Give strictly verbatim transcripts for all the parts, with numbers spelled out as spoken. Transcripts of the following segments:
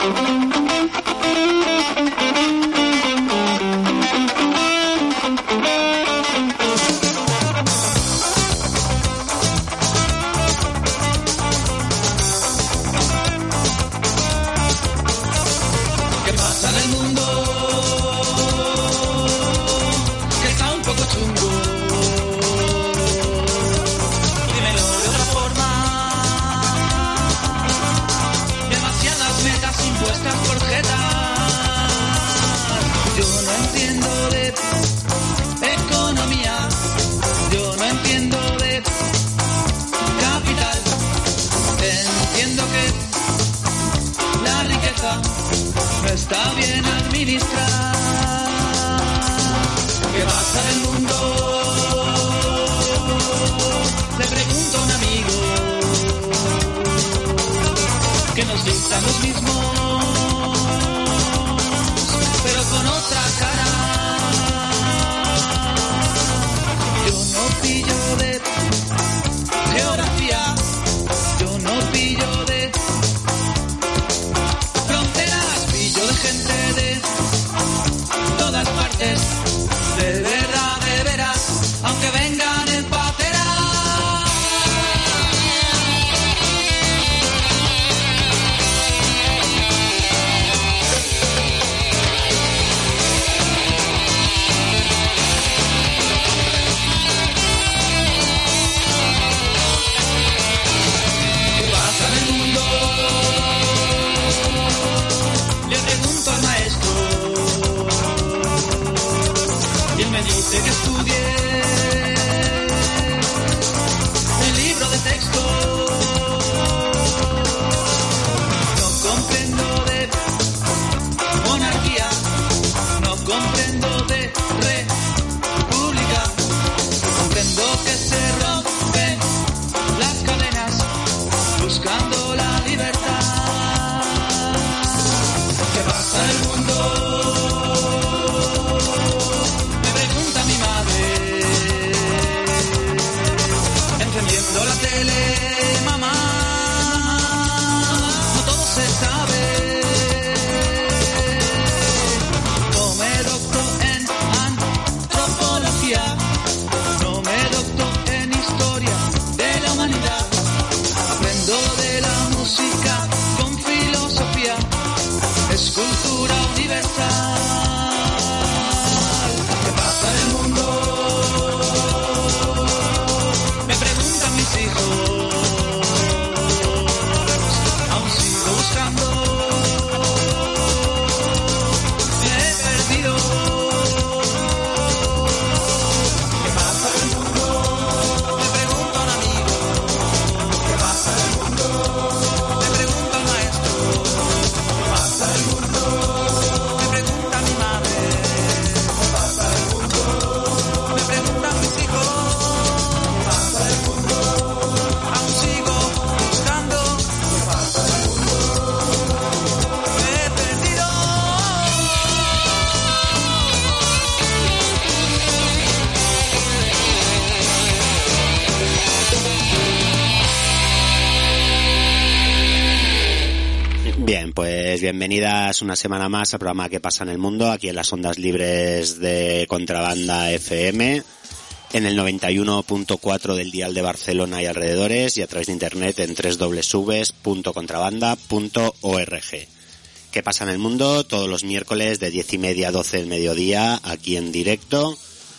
Bienvenidas una semana más al programa ¿Qué pasa en el mundo? Aquí en las ondas libres de Contrabanda F M, en el noventa y uno punto cuatro del dial de Barcelona y alrededores, y a través de internet en doble u doble u doble u punto contrabanda punto org. ¿Qué pasa en el mundo? Todos los miércoles de diez y media a doce del mediodía, aquí en directo,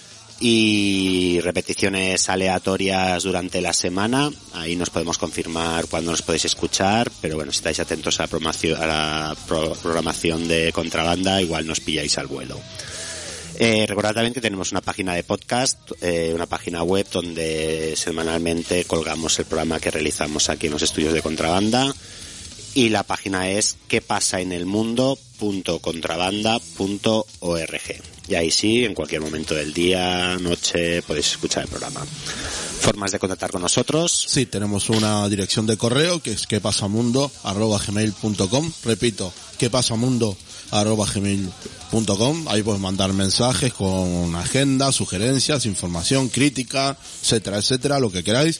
y repeticiones aleatorias durante la semana. Ahí nos podemos confirmar cuándo nos podéis escuchar, pero bueno, si estáis atentos a la programación, a la pro- programación de Contrabanda, igual nos pilláis al vuelo. Eh, recordad también que tenemos una página de podcast, eh, una página web donde semanalmente colgamos el programa que realizamos aquí en los estudios de Contrabanda, y la página es que pasa en el mundo punto contrabanda punto org. Y ahí sí, en cualquier momento del día, noche, podéis escuchar el programa. ¿Formas de contactar con nosotros? Sí, tenemos una dirección de correo que es quepasamundo arroba gmail punto com. Repito, quepasamundo arroba gmail punto com. Ahí podéis mandar mensajes con agenda, sugerencias, información, crítica, etcétera, etcétera, lo que queráis.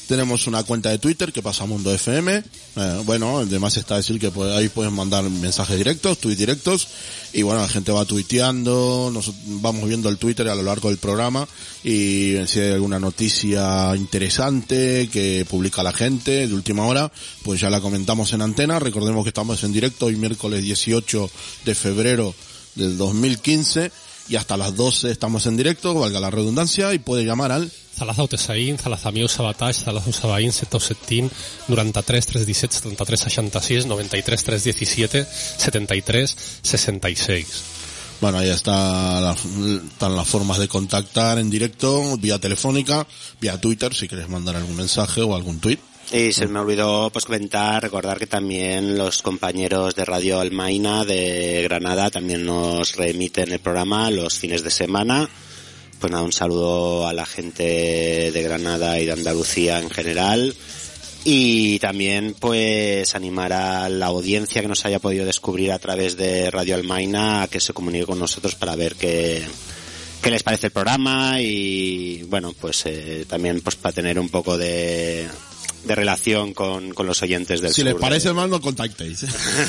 Tenemos una cuenta de Twitter, que pasa Mundo F M. Eh, bueno, además está decir que puede, ahí pueden mandar mensajes directos, tweets directos. Y bueno, la gente va tuiteando, nos vamos viendo el Twitter a lo largo del programa. Y si hay alguna noticia interesante que publica la gente de última hora, pues ya la comentamos en antena. Recordemos que estamos en directo hoy miércoles dieciocho de febrero del dos mil quince. Y hasta las doce estamos en directo, valga la redundancia, y puede llamar al Zalazau Tesaín, Zalazamiu Sabatage, Zalazau Sabaín, Setau Settin, noranta-tres tres disset, setanta-tres seixanta-sis, noranta-tres tres disset, setanta-tres sesenta y seis. Bueno, ahí está la, están las formas de contactar en directo, vía telefónica, vía Twitter, si quieres mandar algún mensaje o algún tuit. Y se me olvidó pues comentar, recordar que también los compañeros de Radio Almaina de Granada también nos reemiten el programa los fines de semana. Pues nada, un saludo a la gente de Granada y de Andalucía en general. Y también pues animar a la audiencia que nos haya podido descubrir a través de Radio Almaina a que se comunique con nosotros para ver qué, qué les parece el programa y bueno, pues eh, también pues para tener un poco de... de relación con, con los oyentes del si sur. Si les parece de... mal, no contactéis.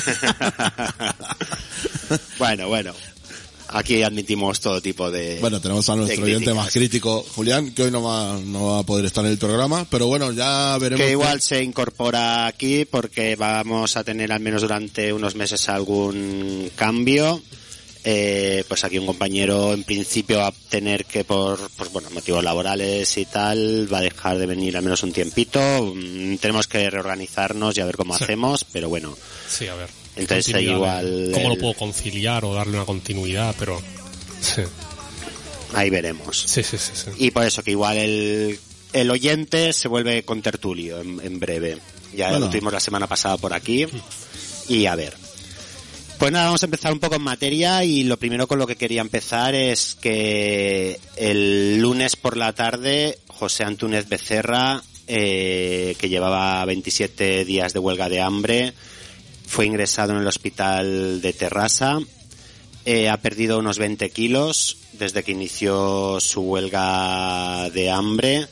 Bueno, bueno. Aquí admitimos todo tipo de... Bueno, tenemos a nuestro oyente más crítico, Julián, que hoy no va, no va a poder estar en el programa, pero bueno, ya veremos... Que igual que... se incorpora aquí porque vamos a tener al menos durante unos meses algún cambio. Eh, pues aquí un compañero en principio va a tener que por pues bueno motivos laborales y tal va a dejar de venir al menos un tiempito. Mm, tenemos que reorganizarnos y a ver cómo sí. hacemos, pero bueno. Sí, a ver. Entonces igual cómo el... lo puedo conciliar o darle una continuidad, pero sí. Ahí veremos. Sí, sí, sí, sí. Y por eso que igual el el oyente se vuelve contertulio en, en breve. Ya bueno. Lo tuvimos la semana pasada por aquí y a ver. Pues nada, vamos a empezar un poco en materia y lo primero con lo que quería empezar es que el lunes por la tarde José Antúnez Becerra, eh, que llevaba veintisiete días de huelga de hambre, fue ingresado en el hospital de Terrassa, eh, ha perdido unos veinte kilos desde que inició su huelga de hambre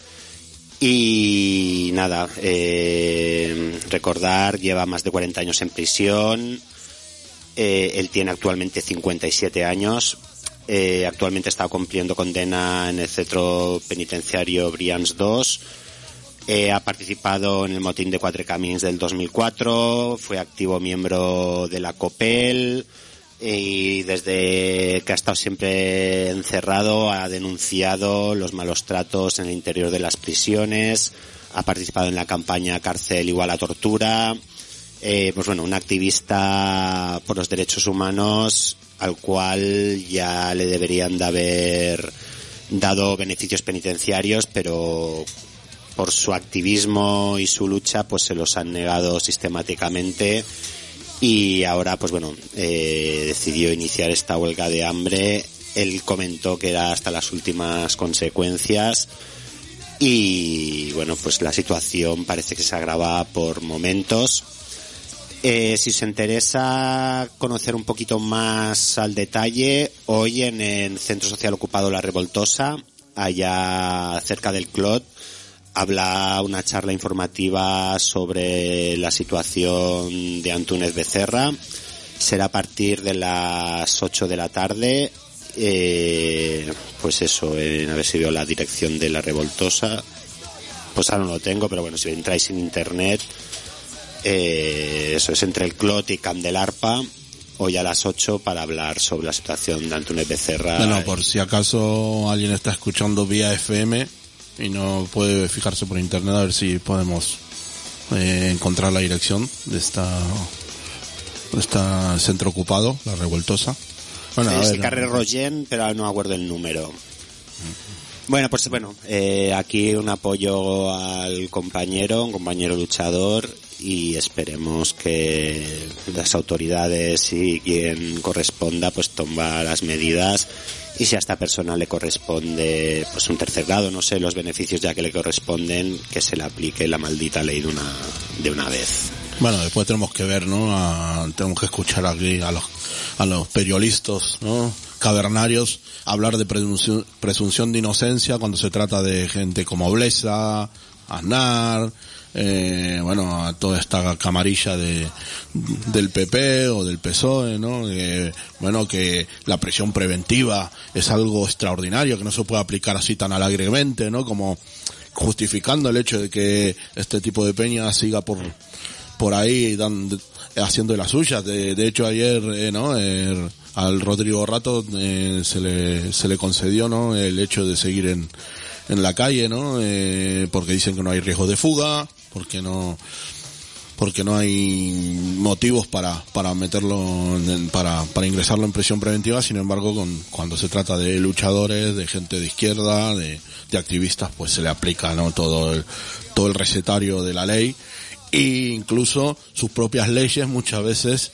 y nada, eh, recordar, lleva más de cuarenta años en prisión. Eh, él tiene actualmente cincuenta y siete años, eh, actualmente está cumpliendo condena en el centro penitenciario Brians dos, eh, ha participado en el motín de Quatre Camins del dos mil cuatro, fue activo miembro de la COPEL eh, y desde que ha estado siempre encerrado ha denunciado los malos tratos en el interior de las prisiones, ha participado en la campaña Cárcel igual a tortura. Eh, pues bueno, un activista por los derechos humanos al cual ya le deberían de haber dado beneficios penitenciarios, pero por su activismo y su lucha pues se los han negado sistemáticamente y ahora pues bueno, eh, decidió iniciar esta huelga de hambre. Él comentó que era hasta las últimas consecuencias y bueno, pues la situación parece que se agrava por momentos. Eh, si os interesa conocer un poquito más al detalle, hoy en el Centro Social Ocupado La Revoltosa, allá cerca del Clot, habla una charla informativa sobre la situación de Antúnez Becerra. Será a partir de las ocho de la tarde. Eh, pues eso, eh, a ver si veo la dirección de La Revoltosa. Pues ahora no lo tengo, pero bueno, si entráis en internet... Eh, eso es entre el Clot y Candelarpa, hoy a las ocho para hablar sobre la situación de Antúnez Becerra. No, no, por si acaso alguien está escuchando vía F M y no puede fijarse por internet, a ver si podemos eh, encontrar la dirección de esta de esta centro ocupado, La Revoltosa. Bueno, es el Carrer Rogen, pero no me acuerdo el número. Uh-huh. Bueno, pues bueno, eh, aquí un apoyo al compañero, un compañero luchador, y esperemos que las autoridades y quien corresponda pues toma las medidas y si a esta persona le corresponde pues un tercer grado, no sé, los beneficios ya que le corresponden, que se le aplique la maldita ley de una de una vez. Bueno, después tenemos que ver, ¿no? A, tenemos que escuchar aquí a los a los periodistas, ¿no? Cavernarios hablar de presunción, presunción de inocencia cuando se trata de gente como Blesa, Aznar, eh, bueno, a toda esta camarilla de del P P o del P S O E, ¿no? Eh, bueno, que la prisión preventiva es algo extraordinario, que no se puede aplicar así tan alegremente, ¿no? Como justificando el hecho de que este tipo de peña siga por por ahí dando, haciendo de las suyas. De, de hecho ayer, eh, ¿no? Eh, al Rodrigo Rato eh, se le se le concedió, ¿no? El hecho de seguir en en la calle, ¿no? Eh, porque dicen que no hay riesgo de fuga, porque no porque no hay motivos para para meterlo en, para para ingresarlo en prisión preventiva. Sin embargo, con, cuando se trata de luchadores, de gente de izquierda, de, de activistas, pues se le aplica, ¿no? todo el todo el recetario de la ley, e incluso sus propias leyes muchas veces,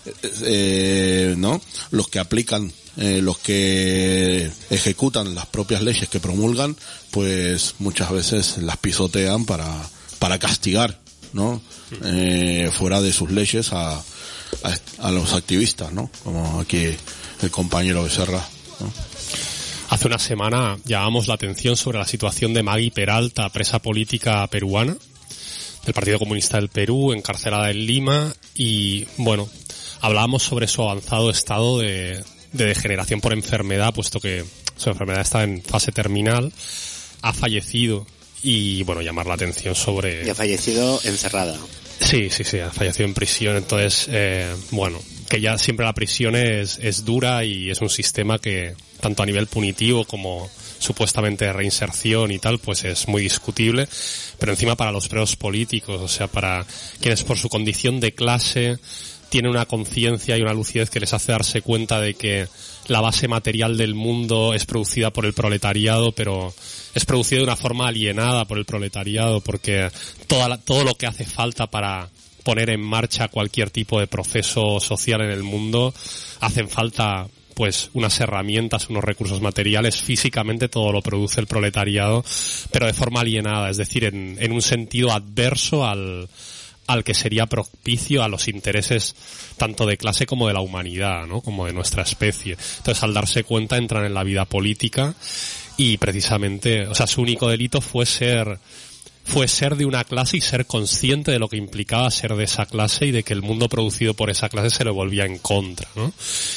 eh, ¿no? Los que aplican, eh, los que ejecutan las propias leyes que promulgan, pues muchas veces las pisotean para para castigar, ¿no? Eh, fuera de sus leyes a, a, a los activistas, ¿no? Como aquí el compañero Becerra, ¿no? Hace una semana llamamos la atención sobre la situación de Magui Peralta, presa política peruana del Partido Comunista del Perú, encarcelada en Lima, y bueno, hablábamos sobre su avanzado estado de, de degeneración por enfermedad, puesto que su enfermedad está en fase terminal, ha fallecido. Y bueno, llamar la atención sobre... Y ha fallecido encerrada. Sí, sí, sí, ha fallecido en prisión. Entonces, eh, bueno, que ya siempre la prisión es, es dura y es un sistema que, tanto a nivel punitivo como supuestamente de reinserción y tal, pues es muy discutible. Pero encima para los presos políticos, o sea, para quienes por su condición de clase tienen una conciencia y una lucidez que les hace darse cuenta de que la base material del mundo es producida por el proletariado, pero es producida de una forma alienada por el proletariado, porque toda la, todo lo que hace falta para poner en marcha cualquier tipo de proceso social en el mundo, hacen falta pues unas herramientas, unos recursos materiales. Físicamente todo lo produce el proletariado, pero de forma alienada, es decir, en, en un sentido adverso al al que sería propicio a los intereses tanto de clase como de la humanidad, ¿no? Como de nuestra especie. Entonces, al darse cuenta, entran en la vida política y precisamente, o sea, su único delito fue ser fue ser de una clase y ser consciente de lo que implicaba ser de esa clase y de que el mundo producido por esa clase se le volvía en contra, ¿no?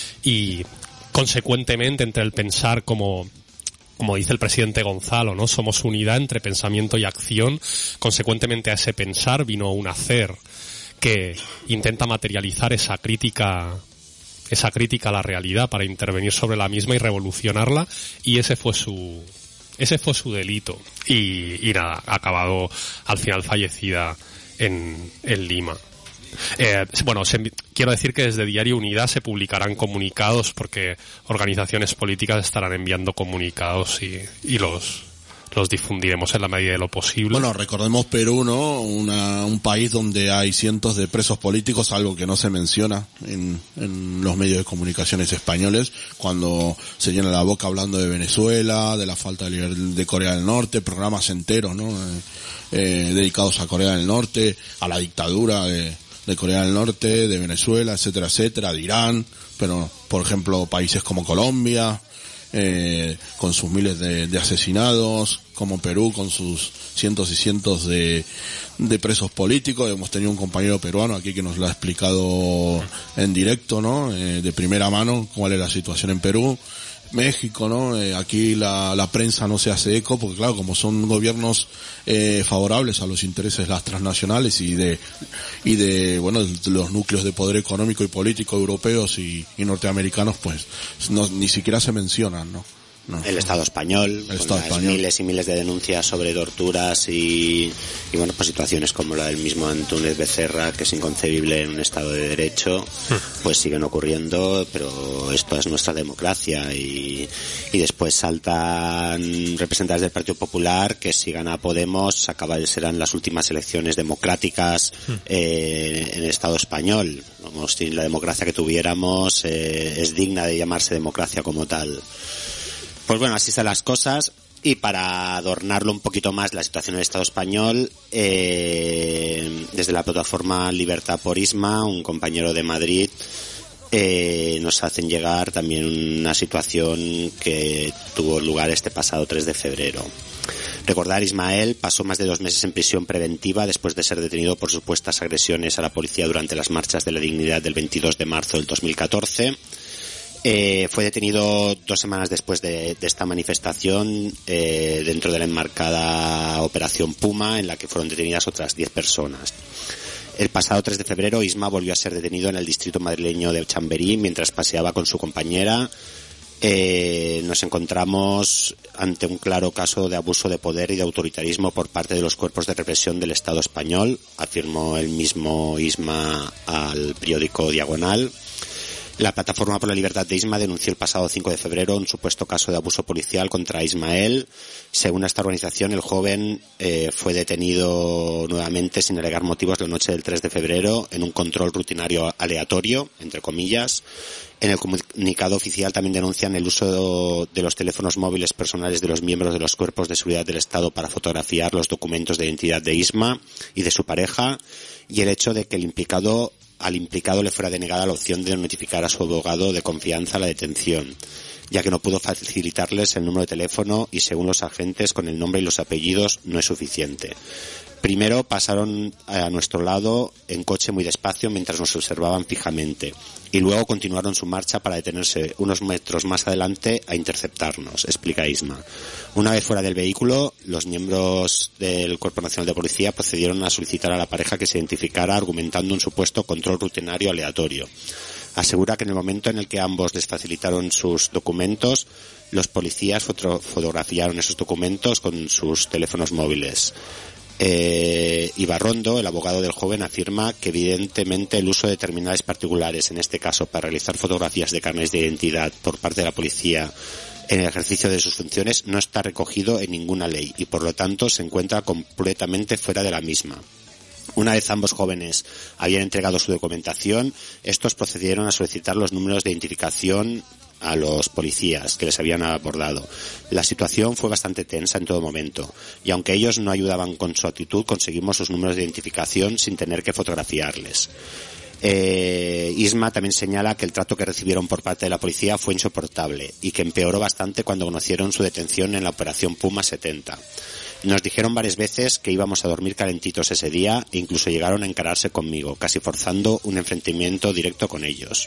Y consecuentemente, entre el pensar como como dice el presidente Gonzalo, ¿no? Somos unidad entre pensamiento y acción. Consecuentemente a ese pensar vino un hacer que intenta materializar esa crítica, esa crítica a la realidad para intervenir sobre la misma y revolucionarla, y ese fue su, ese fue su delito. Y, y nada, ha acabado al final fallecida en, en Lima. Eh, bueno, se, quiero decir que desde Diario Unidad se publicarán comunicados, porque organizaciones políticas estarán enviando comunicados y, y los, los difundiremos en la medida de lo posible. Bueno, recordemos Perú, ¿no? Una, un país donde hay cientos de presos políticos, algo que no se menciona en, en los medios de comunicaciones españoles, cuando se llena la boca hablando de Venezuela, de la falta de libertad de Corea del Norte, programas enteros, ¿no? Eh, eh, dedicados a Corea del Norte, a la dictadura de de Corea del Norte, de Venezuela, etcétera, etcétera, de Irán, pero por ejemplo países como Colombia, eh, con sus miles de, de asesinados, como Perú con sus cientos y cientos de, de presos políticos. Hemos tenido un compañero peruano aquí que nos lo ha explicado en directo, ¿no? Eh, de primera mano cuál es la situación en Perú. México, ¿no? Eh, aquí la, la prensa no se hace eco, porque claro, como son gobiernos eh, favorables a los intereses las transnacionales y de y de bueno de los núcleos de poder económico y político europeos y, y norteamericanos, pues no, ni siquiera se mencionan, ¿no? No, el Estado español, el con Estado las español. miles y miles de denuncias sobre torturas y, y bueno, pues situaciones como la del mismo Antúnez Becerra, que es inconcebible en un Estado de Derecho, pues siguen ocurriendo, pero esto es nuestra democracia. Y, y después saltan representantes del Partido Popular que si gana Podemos acaba, serán las últimas elecciones democráticas eh, en el Estado español. Vamos, si la democracia que tuviéramos eh, es digna de llamarse democracia como tal. Pues bueno, así están las cosas, y para adornarlo un poquito más la situación del Estado español, eh, desde la plataforma Libertad por Isma, un compañero de Madrid, eh, nos hacen llegar también una situación que tuvo lugar este pasado tres de febrero. Recordar, Ismael pasó más de dos meses en prisión preventiva después de ser detenido por supuestas agresiones a la policía durante las marchas de la dignidad del veintidós de marzo del dos mil catorce. Eh, fue detenido dos semanas después de, de esta manifestación eh, dentro de la enmarcada Operación Puma, en la que fueron detenidas otras diez personas. El pasado tres de febrero, Isma volvió a ser detenido en el distrito madrileño de Chamberí mientras paseaba con su compañera. Eh, nos encontramos ante un claro caso de abuso de poder y de autoritarismo por parte de los cuerpos de represión del Estado español, afirmó el mismo Isma al periódico Diagonal. La Plataforma por la Libertad de Isma denunció el pasado cinco de febrero un supuesto caso de abuso policial contra Ismael. Según esta organización, el joven eh, fue detenido nuevamente sin alegar motivos la noche del tres de febrero en un control rutinario aleatorio, entre comillas. En el comunicado oficial también denuncian el uso de los teléfonos móviles personales de los miembros de los cuerpos de seguridad del Estado para fotografiar los documentos de identidad de Isma y de su pareja, y el hecho de que el implicado al implicado le fuera denegada la opción de notificar a su abogado de confianza la detención, ya que no pudo facilitarles el número de teléfono y, según los agentes, con el nombre y los apellidos no es suficiente. Primero pasaron a nuestro lado en coche muy despacio mientras nos observaban fijamente, y luego continuaron su marcha para detenerse unos metros más adelante a interceptarnos, explica Isma. Una vez fuera del vehículo, los miembros del Cuerpo Nacional de Policía procedieron a solicitar a la pareja que se identificara, argumentando un supuesto control rutinario aleatorio. Asegura que en el momento en el que ambos les facilitaron sus documentos, los policías foto- fotografiaron esos documentos con sus teléfonos móviles. Eh, Ibarrondo, el abogado del joven, afirma que evidentemente el uso de terminales particulares, en este caso para realizar fotografías de carnets de identidad por parte de la policía en el ejercicio de sus funciones, no está recogido en ninguna ley y por lo tanto se encuentra completamente fuera de la misma. Una vez ambos jóvenes habían entregado su documentación, estos procedieron a solicitar los números de identificación a los policías que les habían abordado. La situación fue bastante tensa en todo momento, y aunque ellos no ayudaban con su actitud, conseguimos sus números de identificación sin tener que fotografiarles. Eh, Isma también señala que el trato que recibieron por parte de la policía fue insoportable y que empeoró bastante cuando conocieron su detención en la Operación Puma setenta. Nos dijeron varias veces que íbamos a dormir calentitos ese día e incluso llegaron a encararse conmigo, casi forzando un enfrentamiento directo con ellos.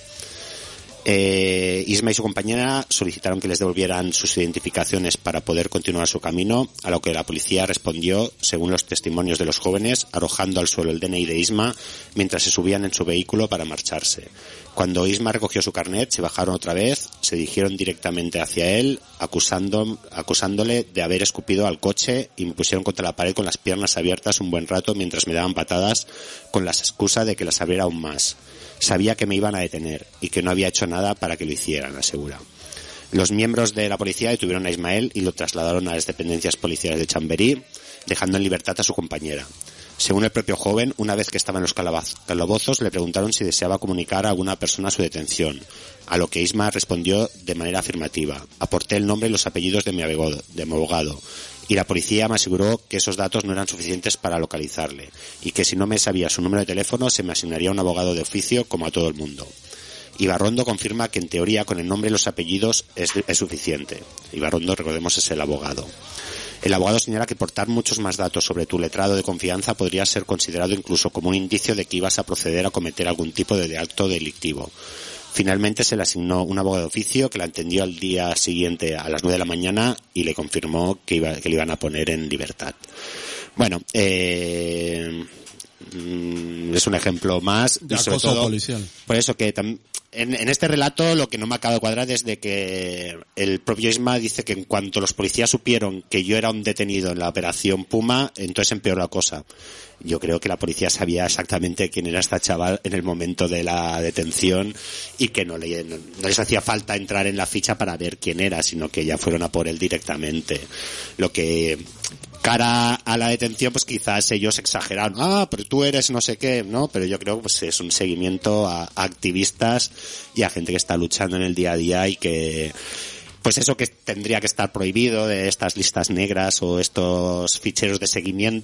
Eh, Isma y su compañera solicitaron que les devolvieran sus identificaciones para poder continuar su camino, a lo que la policía respondió, según los testimonios de los jóvenes, arrojando al suelo el D N I de Isma mientras se subían en su vehículo para marcharse. Cuando Isma recogió su carnet, se bajaron otra vez, se dirigieron directamente hacia él, acusando, acusándole de haber escupido al coche, y me pusieron contra la pared con las piernas abiertas un buen rato mientras me daban patadas con la excusa de que las abriera aún más. Sabía que me iban a detener y que no había hecho nada para que lo hicieran, asegura. Los miembros de la policía detuvieron a Ismael y lo trasladaron a las dependencias policiales de Chamberí, dejando en libertad a su compañera. Según el propio joven, una vez que estaba en los calabozos, le preguntaron si deseaba comunicar a alguna persona su detención, a lo que Isma respondió de manera afirmativa. Aporté el nombre y los apellidos de mi abogado, de mi abogado, y la policía me aseguró que esos datos no eran suficientes para localizarle, y que si no me sabía su número de teléfono se me asignaría un abogado de oficio como a todo el mundo. Ibarrondo confirma que en teoría con el nombre y los apellidos es, es suficiente. Ibarrondo, recordemos, es el abogado. El abogado señala que portar muchos más datos sobre tu letrado de confianza podría ser considerado incluso como un indicio de que ibas a proceder a cometer algún tipo de acto delictivo. Finalmente se le asignó un abogado de oficio que la atendió al día siguiente a las nueve de la mañana y le confirmó que, iba, que le iban a poner en libertad. Bueno, eh, es un ejemplo más. De y sobre acoso todo, policial. Por eso que tam, en, en este relato lo que no me acaba de cuadrar es de que el propio Isma dice que en cuanto los policías supieron que yo era un detenido en la Operación Puma, entonces empeoró la cosa. Yo creo que la policía sabía exactamente quién era esta chaval en el momento de la detención y que no, le, no les hacía falta entrar en la ficha para ver quién era, sino que ya fueron a por él directamente. Lo que, cara a la detención, pues quizás ellos exageraron. Ah, pero tú eres no sé qué, ¿no? Pero yo creo que pues, es un seguimiento a, a activistas y a gente que está luchando en el día a día y que... Pues eso que tendría que estar prohibido de estas listas negras o estos ficheros de seguimiento,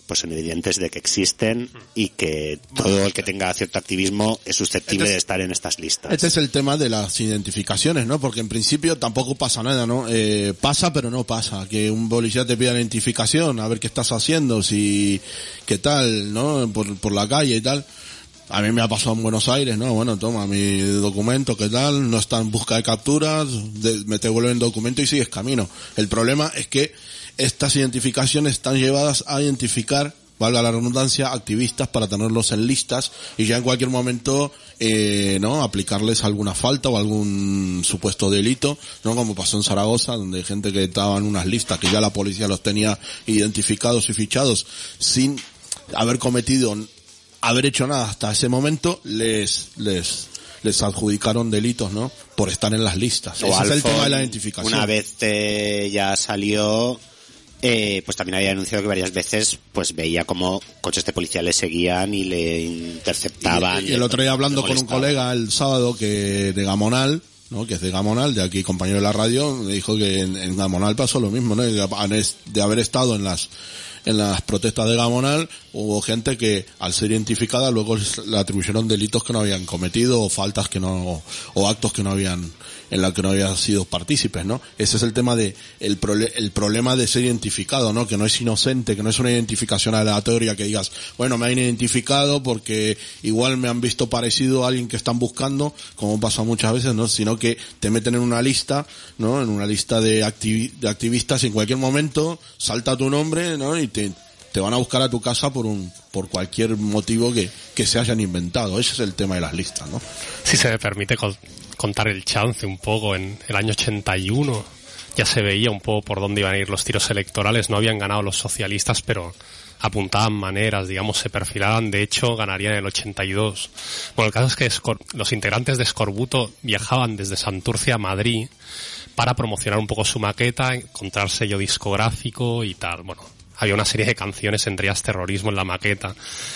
pues son evidentes de que existen y que todo el que tenga cierto activismo es susceptible Este es, de estar en estas listas. Este es el tema de las identificaciones, ¿no? Porque en principio tampoco pasa nada, ¿no? Eh, pasa pero no pasa. Que un policía te pida la identificación, a ver qué estás haciendo, si, qué tal, ¿no? Por, por la calle y tal. A mí me ha pasado en Buenos Aires, ¿no? Bueno, toma mi documento, ¿qué tal? No está en busca de capturas, de, me te vuelven documento y sigues camino. El problema es que estas identificaciones están llevadas a identificar, valga la redundancia, activistas para tenerlos en listas y ya en cualquier momento, eh, ¿no? Aplicarles alguna falta o algún supuesto delito, ¿no? Como pasó en Zaragoza, donde hay gente que estaba en unas listas que ya la policía los tenía identificados y fichados sin haber cometido haber hecho nada hasta ese momento, les les les adjudicaron delitos, ¿no? Por estar en las listas. O Ese Alfon, es el tema de la identificación. Una vez eh, ya salió, eh, pues también había anunciado que varias veces pues veía como coches de policía le seguían y le interceptaban. Y, y el otro día hablando con un colega el sábado que de Gamonal, ¿no? Que es de Gamonal, de aquí compañero de la radio, me dijo que en, en Gamonal pasó lo mismo, ¿no? De, de haber estado en las en las protestas de Gamonal, hubo gente que al ser identificada luego le atribuyeron delitos que no habían cometido o faltas que no, o actos que no habían, en la que no habían sido partícipes, ¿no? Ese es el tema de, el, prole, el problema de ser identificado, ¿no? Que no es inocente, que no es una identificación aleatoria que digas, bueno, me han identificado porque igual me han visto parecido a alguien que están buscando, como pasa muchas veces, ¿no? Sino que te meten en una lista, ¿no? En una lista de, activi de activistas y en cualquier momento salta tu nombre, ¿no? Y te, te van a buscar a tu casa por un, por cualquier motivo que, que se hayan inventado. Ese es el tema de las listas, ¿no? Si se me permite contar el chance un poco, en el año ochenta y uno ya se veía un poco por dónde iban a ir los tiros electorales. No habían ganado los socialistas, pero apuntaban maneras, digamos, se perfilaban. De hecho, ganarían en el ochenta y dos. Bueno, el caso es que Escor- los integrantes de Escorbuto viajaban desde Santurce a Madrid para promocionar un poco su maqueta, encontrar sello discográfico y tal. Bueno, había una serie de canciones, entre ellas Terrorismo, en la maqueta.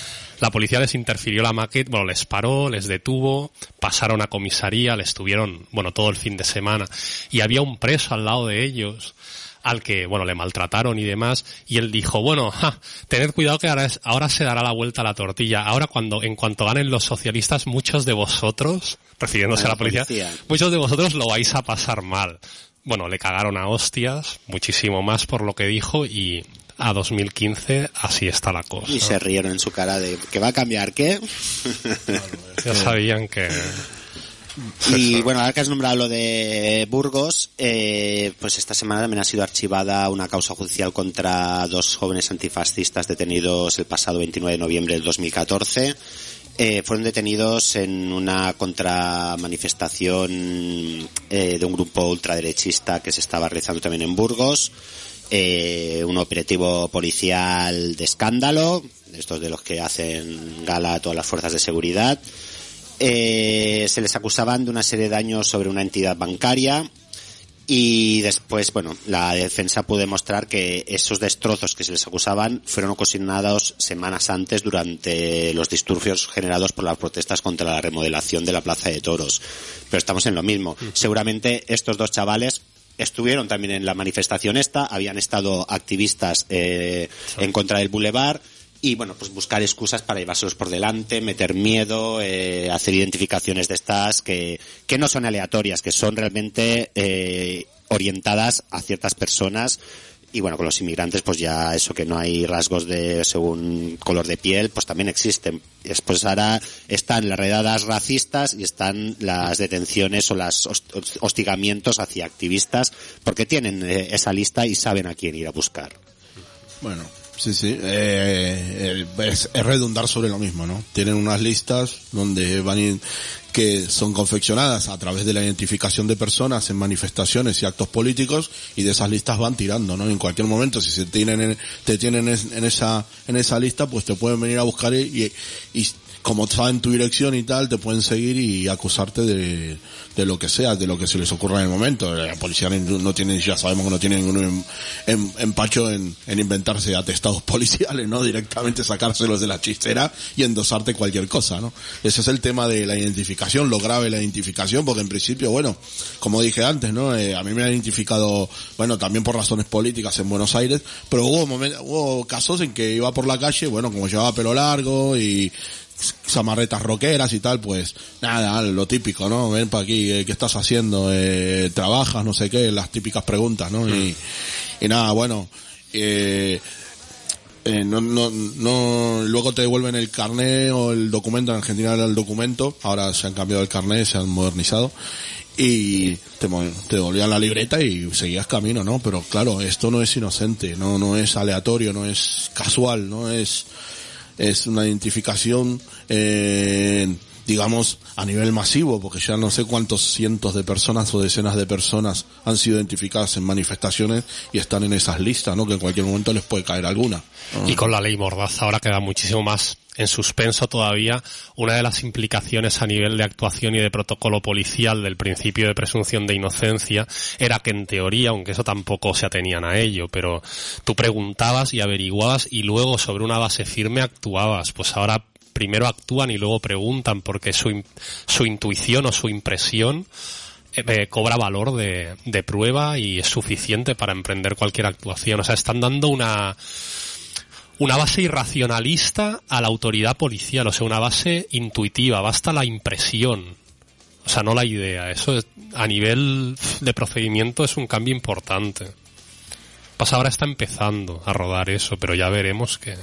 La policía les interfirió la maqueta, bueno, les paró, les detuvo, pasaron a comisaría, les tuvieron, bueno, todo el fin de semana. Y había un preso al lado de ellos, al que, bueno, le maltrataron y demás, y él dijo, bueno, ja, tened cuidado que ahora, es, ahora se dará la vuelta a la tortilla. Ahora cuando, en cuanto ganen los socialistas, muchos de vosotros, refiriéndose a la policía, policía, muchos de vosotros lo vais a pasar mal. Bueno, le cagaron a hostias, muchísimo más por lo que dijo, y a dos mil quince así está la cosa. Y se rieron en su cara de ¿que va a cambiar qué? Ya sabían que... Y bueno, ahora que has nombrado lo de Burgos, eh, pues esta semana también ha sido archivada una causa judicial contra dos jóvenes antifascistas detenidos el pasado veintinueve de noviembre del dos mil catorce. Eh, fueron detenidos en una contramanifestación eh, de un grupo ultraderechista que se estaba realizando también en Burgos. Eh, un operativo policial de escándalo, estos de los que hacen gala a todas las fuerzas de seguridad. Eh, se les acusaban de una serie de daños sobre una entidad bancaria y después, bueno, la defensa pudo demostrar que esos destrozos que se les acusaban fueron ocasionados semanas antes durante los disturbios generados por las protestas contra la remodelación de la Plaza de Toros. Pero estamos en lo mismo. Seguramente estos dos chavales estuvieron también en la manifestación esta, habían estado activistas eh, en contra del Boulevard y, bueno, pues buscar excusas para llevárselos por delante, meter miedo, eh, hacer identificaciones de estas que, que no son aleatorias, que son realmente eh, orientadas a ciertas personas. Y bueno, con los inmigrantes pues ya eso, que no hay rasgos de según color de piel, pues también existen. Después ahora están las redadas racistas y están las detenciones o los hostigamientos hacia activistas porque tienen eh, esa lista y saben a quién ir a buscar. Bueno, sí, sí, eh, es, es redundar sobre lo mismo, ¿no? Tienen unas listas donde van in, que son confeccionadas a través de la identificación de personas en manifestaciones y actos políticos y de esas listas van tirando, ¿no? En cualquier momento, si se tienen en, te tienen en esa en esa lista, pues te pueden venir a buscar y, y, como saben tu dirección y tal, te pueden seguir y acusarte de, de lo que sea, de lo que se les ocurra en el momento. La policía no tiene, ya sabemos que no tiene ningún em, empacho en, en inventarse atestados policiales, ¿no? Directamente sacárselos de la chistera y endosarte cualquier cosa, ¿no? Ese es el tema de la identificación, lo grave de la identificación, porque en principio, bueno, como dije antes, ¿no? Eh, a mí me han identificado, bueno, también por razones políticas en Buenos Aires, pero hubo momentos, hubo casos en que iba por la calle, bueno, como llevaba pelo largo y zamarretas rockeras y tal, pues nada, lo típico, ¿no? Ven para aquí, eh, ¿qué estás haciendo? Eh, ¿Trabajas? No sé qué, las típicas preguntas, ¿no? Y, y nada, bueno, eh, eh, no, no, no, luego te devuelven el carné o el documento. En Argentina era el documento, ahora se han cambiado el carné, se han modernizado, y te, te devolvían la libreta y seguías camino, ¿no? Pero claro, esto no es inocente, no, no es aleatorio, no es casual, no es, es una identificación, eh, digamos, a nivel masivo, porque ya no sé cuántos cientos de personas o decenas de personas han sido identificadas en manifestaciones y están en esas listas, ¿no? Que en cualquier momento les puede caer alguna, ¿no? Y con la ley Mordaza ahora queda muchísimo más en suspenso todavía. Una de las implicaciones a nivel de actuación y de protocolo policial del principio de presunción de inocencia era que en teoría, aunque eso tampoco se atenían a ello, pero tú preguntabas y averiguabas y luego sobre una base firme actuabas. Pues ahora primero actúan y luego preguntan, porque su, su intuición o su impresión eh, cobra valor de, de prueba y es suficiente para emprender cualquier actuación. O sea, están dando una una base irracionalista a la autoridad policial, o sea, una base intuitiva, basta la impresión, o sea, no la idea. Eso es, a nivel de procedimiento es un cambio importante. Pues ahora está empezando a rodar eso, pero ya veremos que,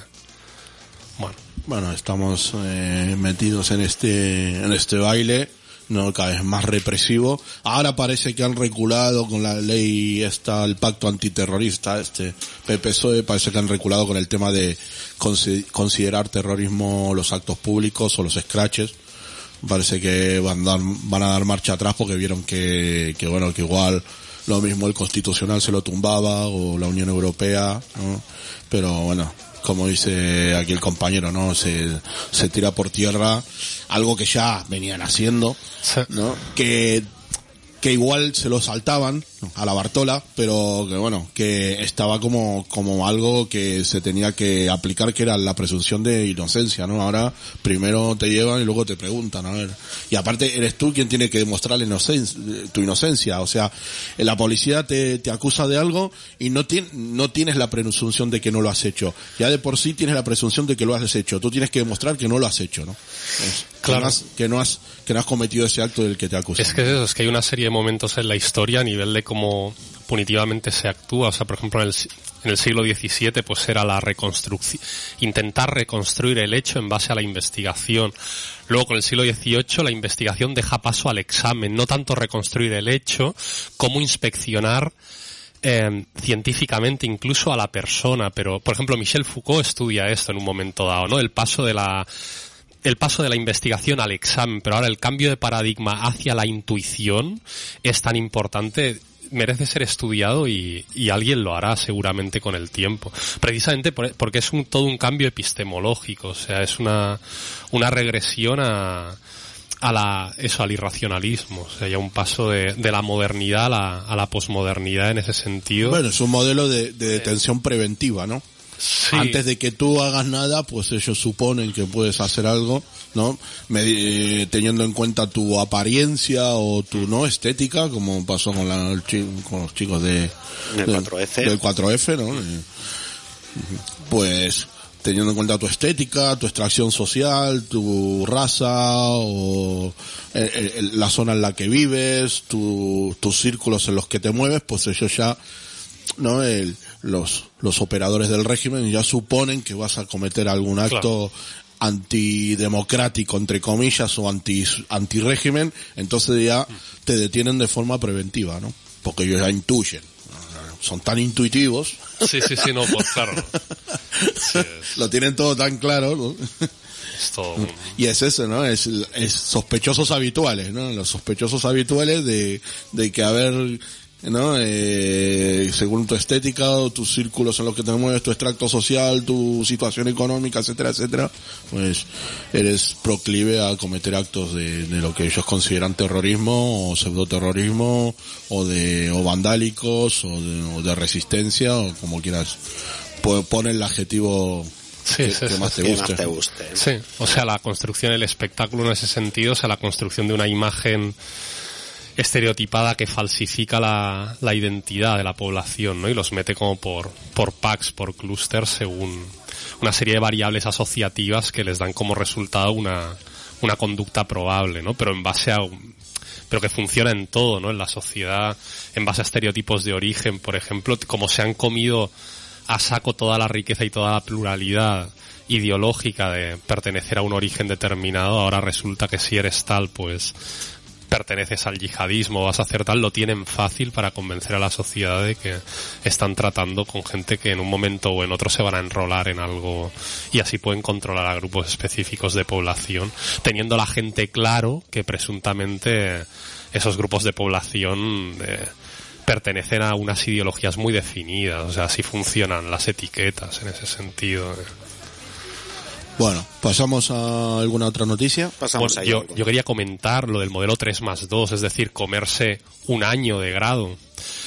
bueno. Bueno, estamos eh, metidos en este, en este baile, no, cada vez más represivo. Ahora parece que han reculado con la ley esta, el pacto antiterrorista, este P P S O E, parece que han reculado con el tema de considerar terrorismo los actos públicos o los scratches. Parece que van a dar, van a dar marcha atrás porque vieron que, que bueno, que igual lo mismo el Constitucional se lo tumbaba o la Unión Europea, ¿no? Pero bueno, como dice aquí el compañero, ¿no? Se, se tira por tierra algo que ya venían haciendo, ¿no? Que, que igual se lo saltaban a la Bartola, pero que bueno, que estaba como, como algo que se tenía que aplicar, que era la presunción de inocencia, ¿no? Ahora primero te llevan y luego te preguntan, a ver. Y aparte eres tú quien tiene que demostrar la inocencia, tu inocencia, o sea, la policía te, te acusa de algo y no, tiene, no tienes la presunción de que no lo has hecho. Ya de por sí tienes la presunción de que lo has hecho. Tú tienes que demostrar que no lo has hecho, ¿no? Es, claro. Que no has, que no has, que no has cometido ese acto del que te acusan. Es que es eso, es que hay una serie de momentos en la historia a nivel de cómo punitivamente se actúa. O sea, por ejemplo, en el, en el siglo diecisiete, pues era la reconstrucción, intentar reconstruir el hecho en base a la investigación. Luego, con el siglo dieciocho, la investigación deja paso al examen, no tanto reconstruir el hecho, como inspeccionar eh, científicamente incluso a la persona. Pero, por ejemplo, Michel Foucault estudia esto en un momento dado, ¿no? El paso de la el paso de la investigación al examen, pero ahora el cambio de paradigma hacia la intuición es tan importante, merece ser estudiado y, y alguien lo hará seguramente con el tiempo. Precisamente por, porque es un, todo un cambio epistemológico, o sea, es una, una regresión a, a la, eso, al irracionalismo, o sea, ya un paso de, de la modernidad a la, a la posmodernidad en ese sentido. Bueno, es un modelo de, de detención preventiva, ¿no? Sí. Antes de que tú hagas nada, pues ellos suponen que puedes hacer algo, ¿no? Me, eh, teniendo en cuenta tu apariencia o tu no estética, como pasó con, la, con los chicos de, del cuatro F, del cuatro F, ¿no? Pues teniendo en cuenta tu estética, tu extracción social, tu raza o eh, eh, la zona en la que vives, tu, tus círculos en los que te mueves, pues ellos ya, ¿no? El, los los operadores del régimen ya suponen que vas a cometer algún acto, claro, antidemocrático, entre comillas, o anti anti-régimen, entonces ya te detienen de forma preventiva, ¿no? Porque ellos ya intuyen. Son tan intuitivos. Sí, sí, sí, no, pues claro. Sí, es... Lo tienen todo tan claro, ¿no? Esto... Y es eso, ¿no? Es, es sospechosos habituales, ¿no? Los sospechosos habituales de, de que a ver ¿no? Eh, según tu estética, o tus círculos en los que te mueves, tu extracto social, tu situación económica, etcétera, etcétera, pues eres proclive a cometer actos de, de lo que ellos consideran terrorismo o pseudoterrorismo o de o vandálicos o de, o de resistencia o como quieras. Pon el adjetivo sí, que, sí, que sí, más te Que guste. más te guste. Sí, o sea, la construcción, el espectáculo en ese sentido, o sea, la construcción de una imagen estereotipada que falsifica la, la identidad de la población, ¿no? Y los mete como por, por packs, por clústeres, según una serie de variables asociativas que les dan como resultado una, una conducta probable, ¿no? Pero en base a un, pero que funciona en todo, ¿no? En la sociedad, en base a estereotipos de origen, por ejemplo, como se han comido a saco toda la riqueza y toda la pluralidad ideológica de pertenecer a un origen determinado, ahora resulta que si eres tal, pues perteneces al yihadismo, vas a hacer tal, lo tienen fácil para convencer a la sociedad de que están tratando con gente que en un momento o en otro se van a enrolar en algo y así pueden controlar a grupos específicos de población, teniendo la gente claro que presuntamente esos grupos de población eh, pertenecen a unas ideologías muy definidas, o sea, así funcionan las etiquetas en ese sentido. Eh. Bueno, pasamos a alguna otra noticia. Pasamos Bueno, ahí yo, algo. yo quería comentar lo del modelo tres más dos, es decir, comerse un año de grado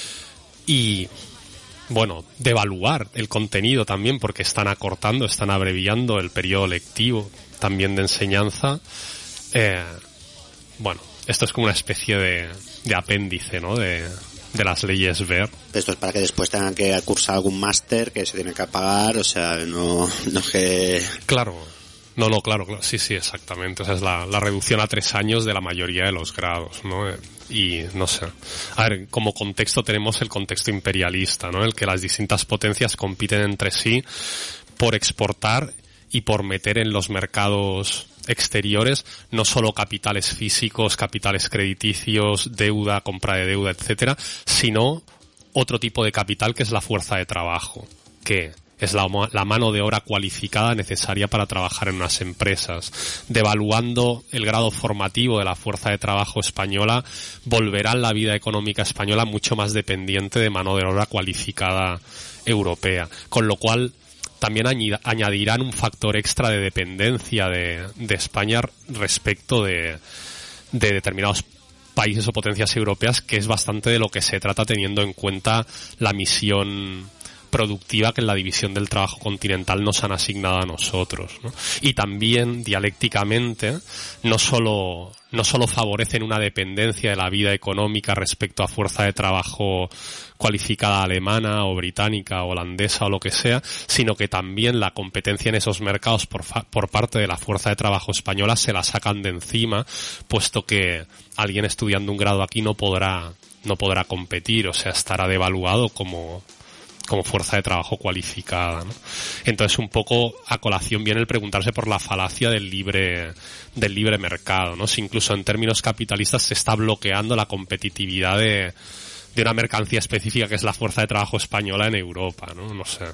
y, bueno, devaluar el contenido también porque están acortando, están abreviando el periodo lectivo también de enseñanza. Eh, bueno, esto es como una especie de, de apéndice, ¿no?, de, de las leyes V E R. Esto es para que después tengan que cursar algún máster que se tiene que pagar, o sea, no, no es que... Claro, no, no, claro, claro, sí, sí, exactamente. O sea, es la, la reducción a tres años de la mayoría de los grados, ¿no? Y, no sé. A ver, como contexto tenemos el contexto imperialista, ¿no? El que las distintas potencias compiten entre sí por exportar y por meter en los mercados exteriores no solo capitales físicos, capitales crediticios, deuda, compra de deuda, etcétera, sino otro tipo de capital que es la fuerza de trabajo, que es la, la mano de obra cualificada necesaria para trabajar en unas empresas. Devaluando el grado formativo de la fuerza de trabajo española, volverán la vida económica española mucho más dependiente de mano de obra cualificada europea, con lo cual también añadirán un factor extra de dependencia de, de España respecto de, de determinados países o potencias europeas, que es bastante de lo que se trata teniendo en cuenta la misión productiva que en la división del trabajo continental nos han asignado a nosotros, ¿no? Y también dialécticamente no solo no solo favorecen una dependencia de la vida económica respecto a fuerza de trabajo cualificada alemana o británica o holandesa o lo que sea, sino que también la competencia en esos mercados por, fa- por parte de la fuerza de trabajo española se la sacan de encima, puesto que alguien estudiando un grado aquí no podrá no podrá competir, o sea, estará devaluado como como fuerza de trabajo cualificada, ¿no? Entonces, un poco a colación viene el preguntarse por la falacia del libre del libre mercado, ¿no? Si incluso en términos capitalistas se está bloqueando la competitividad de, de una mercancía específica que es la fuerza de trabajo española en Europa, ¿no? No sé.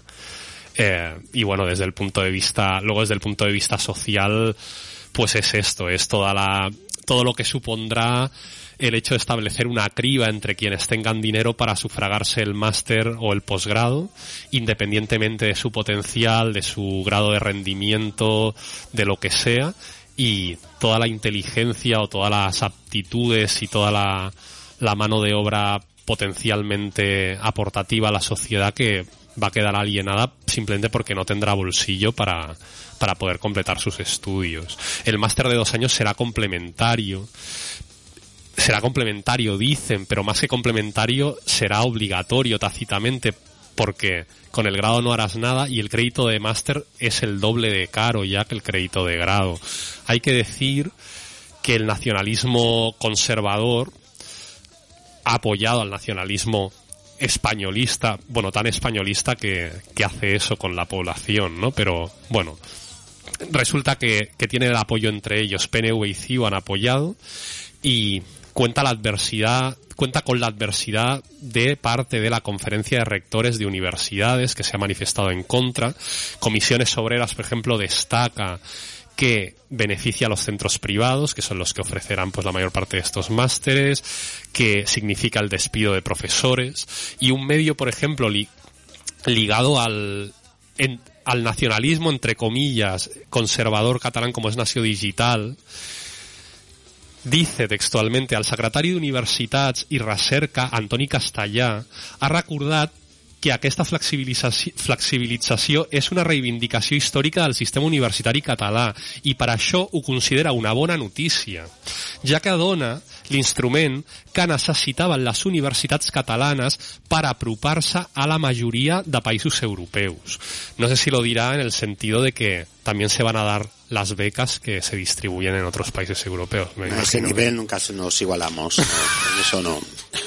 Eh, y bueno, desde el punto de vista, luego desde el punto de vista social, pues es esto, es toda la, todo lo que supondrá el hecho de establecer una criba entre quienes tengan dinero para sufragarse el máster o el posgrado, independientemente de su potencial, de su grado de rendimiento, de lo que sea, y toda la inteligencia o todas las aptitudes y toda la, la mano de obra potencialmente aportativa a la sociedad que va a quedar alienada simplemente porque no tendrá bolsillo para, para poder completar sus estudios. El máster de dos años será complementario, será complementario, dicen, pero más que complementario será obligatorio tácitamente, porque con el grado no harás nada y el crédito de máster es el doble de caro ya que el crédito de grado. Hay que decir que el nacionalismo conservador ha apoyado al nacionalismo españolista, bueno, tan españolista que, que hace eso con la población, ¿no? Pero, bueno, resulta que, que tienen el apoyo entre ellos. P N V y C I U han apoyado y cuenta la adversidad, cuenta con la adversidad de parte de la Conferencia de Rectores de Universidades, que se ha manifestado en contra. Comisiones Obreras, por ejemplo, destaca que beneficia a los centros privados, que son los que ofrecerán pues la mayor parte de estos másteres, que significa el despido de profesores, y un medio, por ejemplo, li- ligado al, en, al nacionalismo, entre comillas, conservador catalán como es Nació Digital, dice textualmente: el secretari d'Universitats i Recerca, Antoni Castellà, ha recordat que aquesta flexibilització, flexibilització és una reivindicació històrica del sistema universitari català i per això ho considera una bona notícia, ja que dona l'instrument que necessitaven les universitats catalanes per apropar-se a la majoria de països europeus. No sé si lo dirá en el sentido de que también se van a dar las becas que se distribuyen en otros países europeos. Me a ese nivel nunca nos igualamos, no, eso no.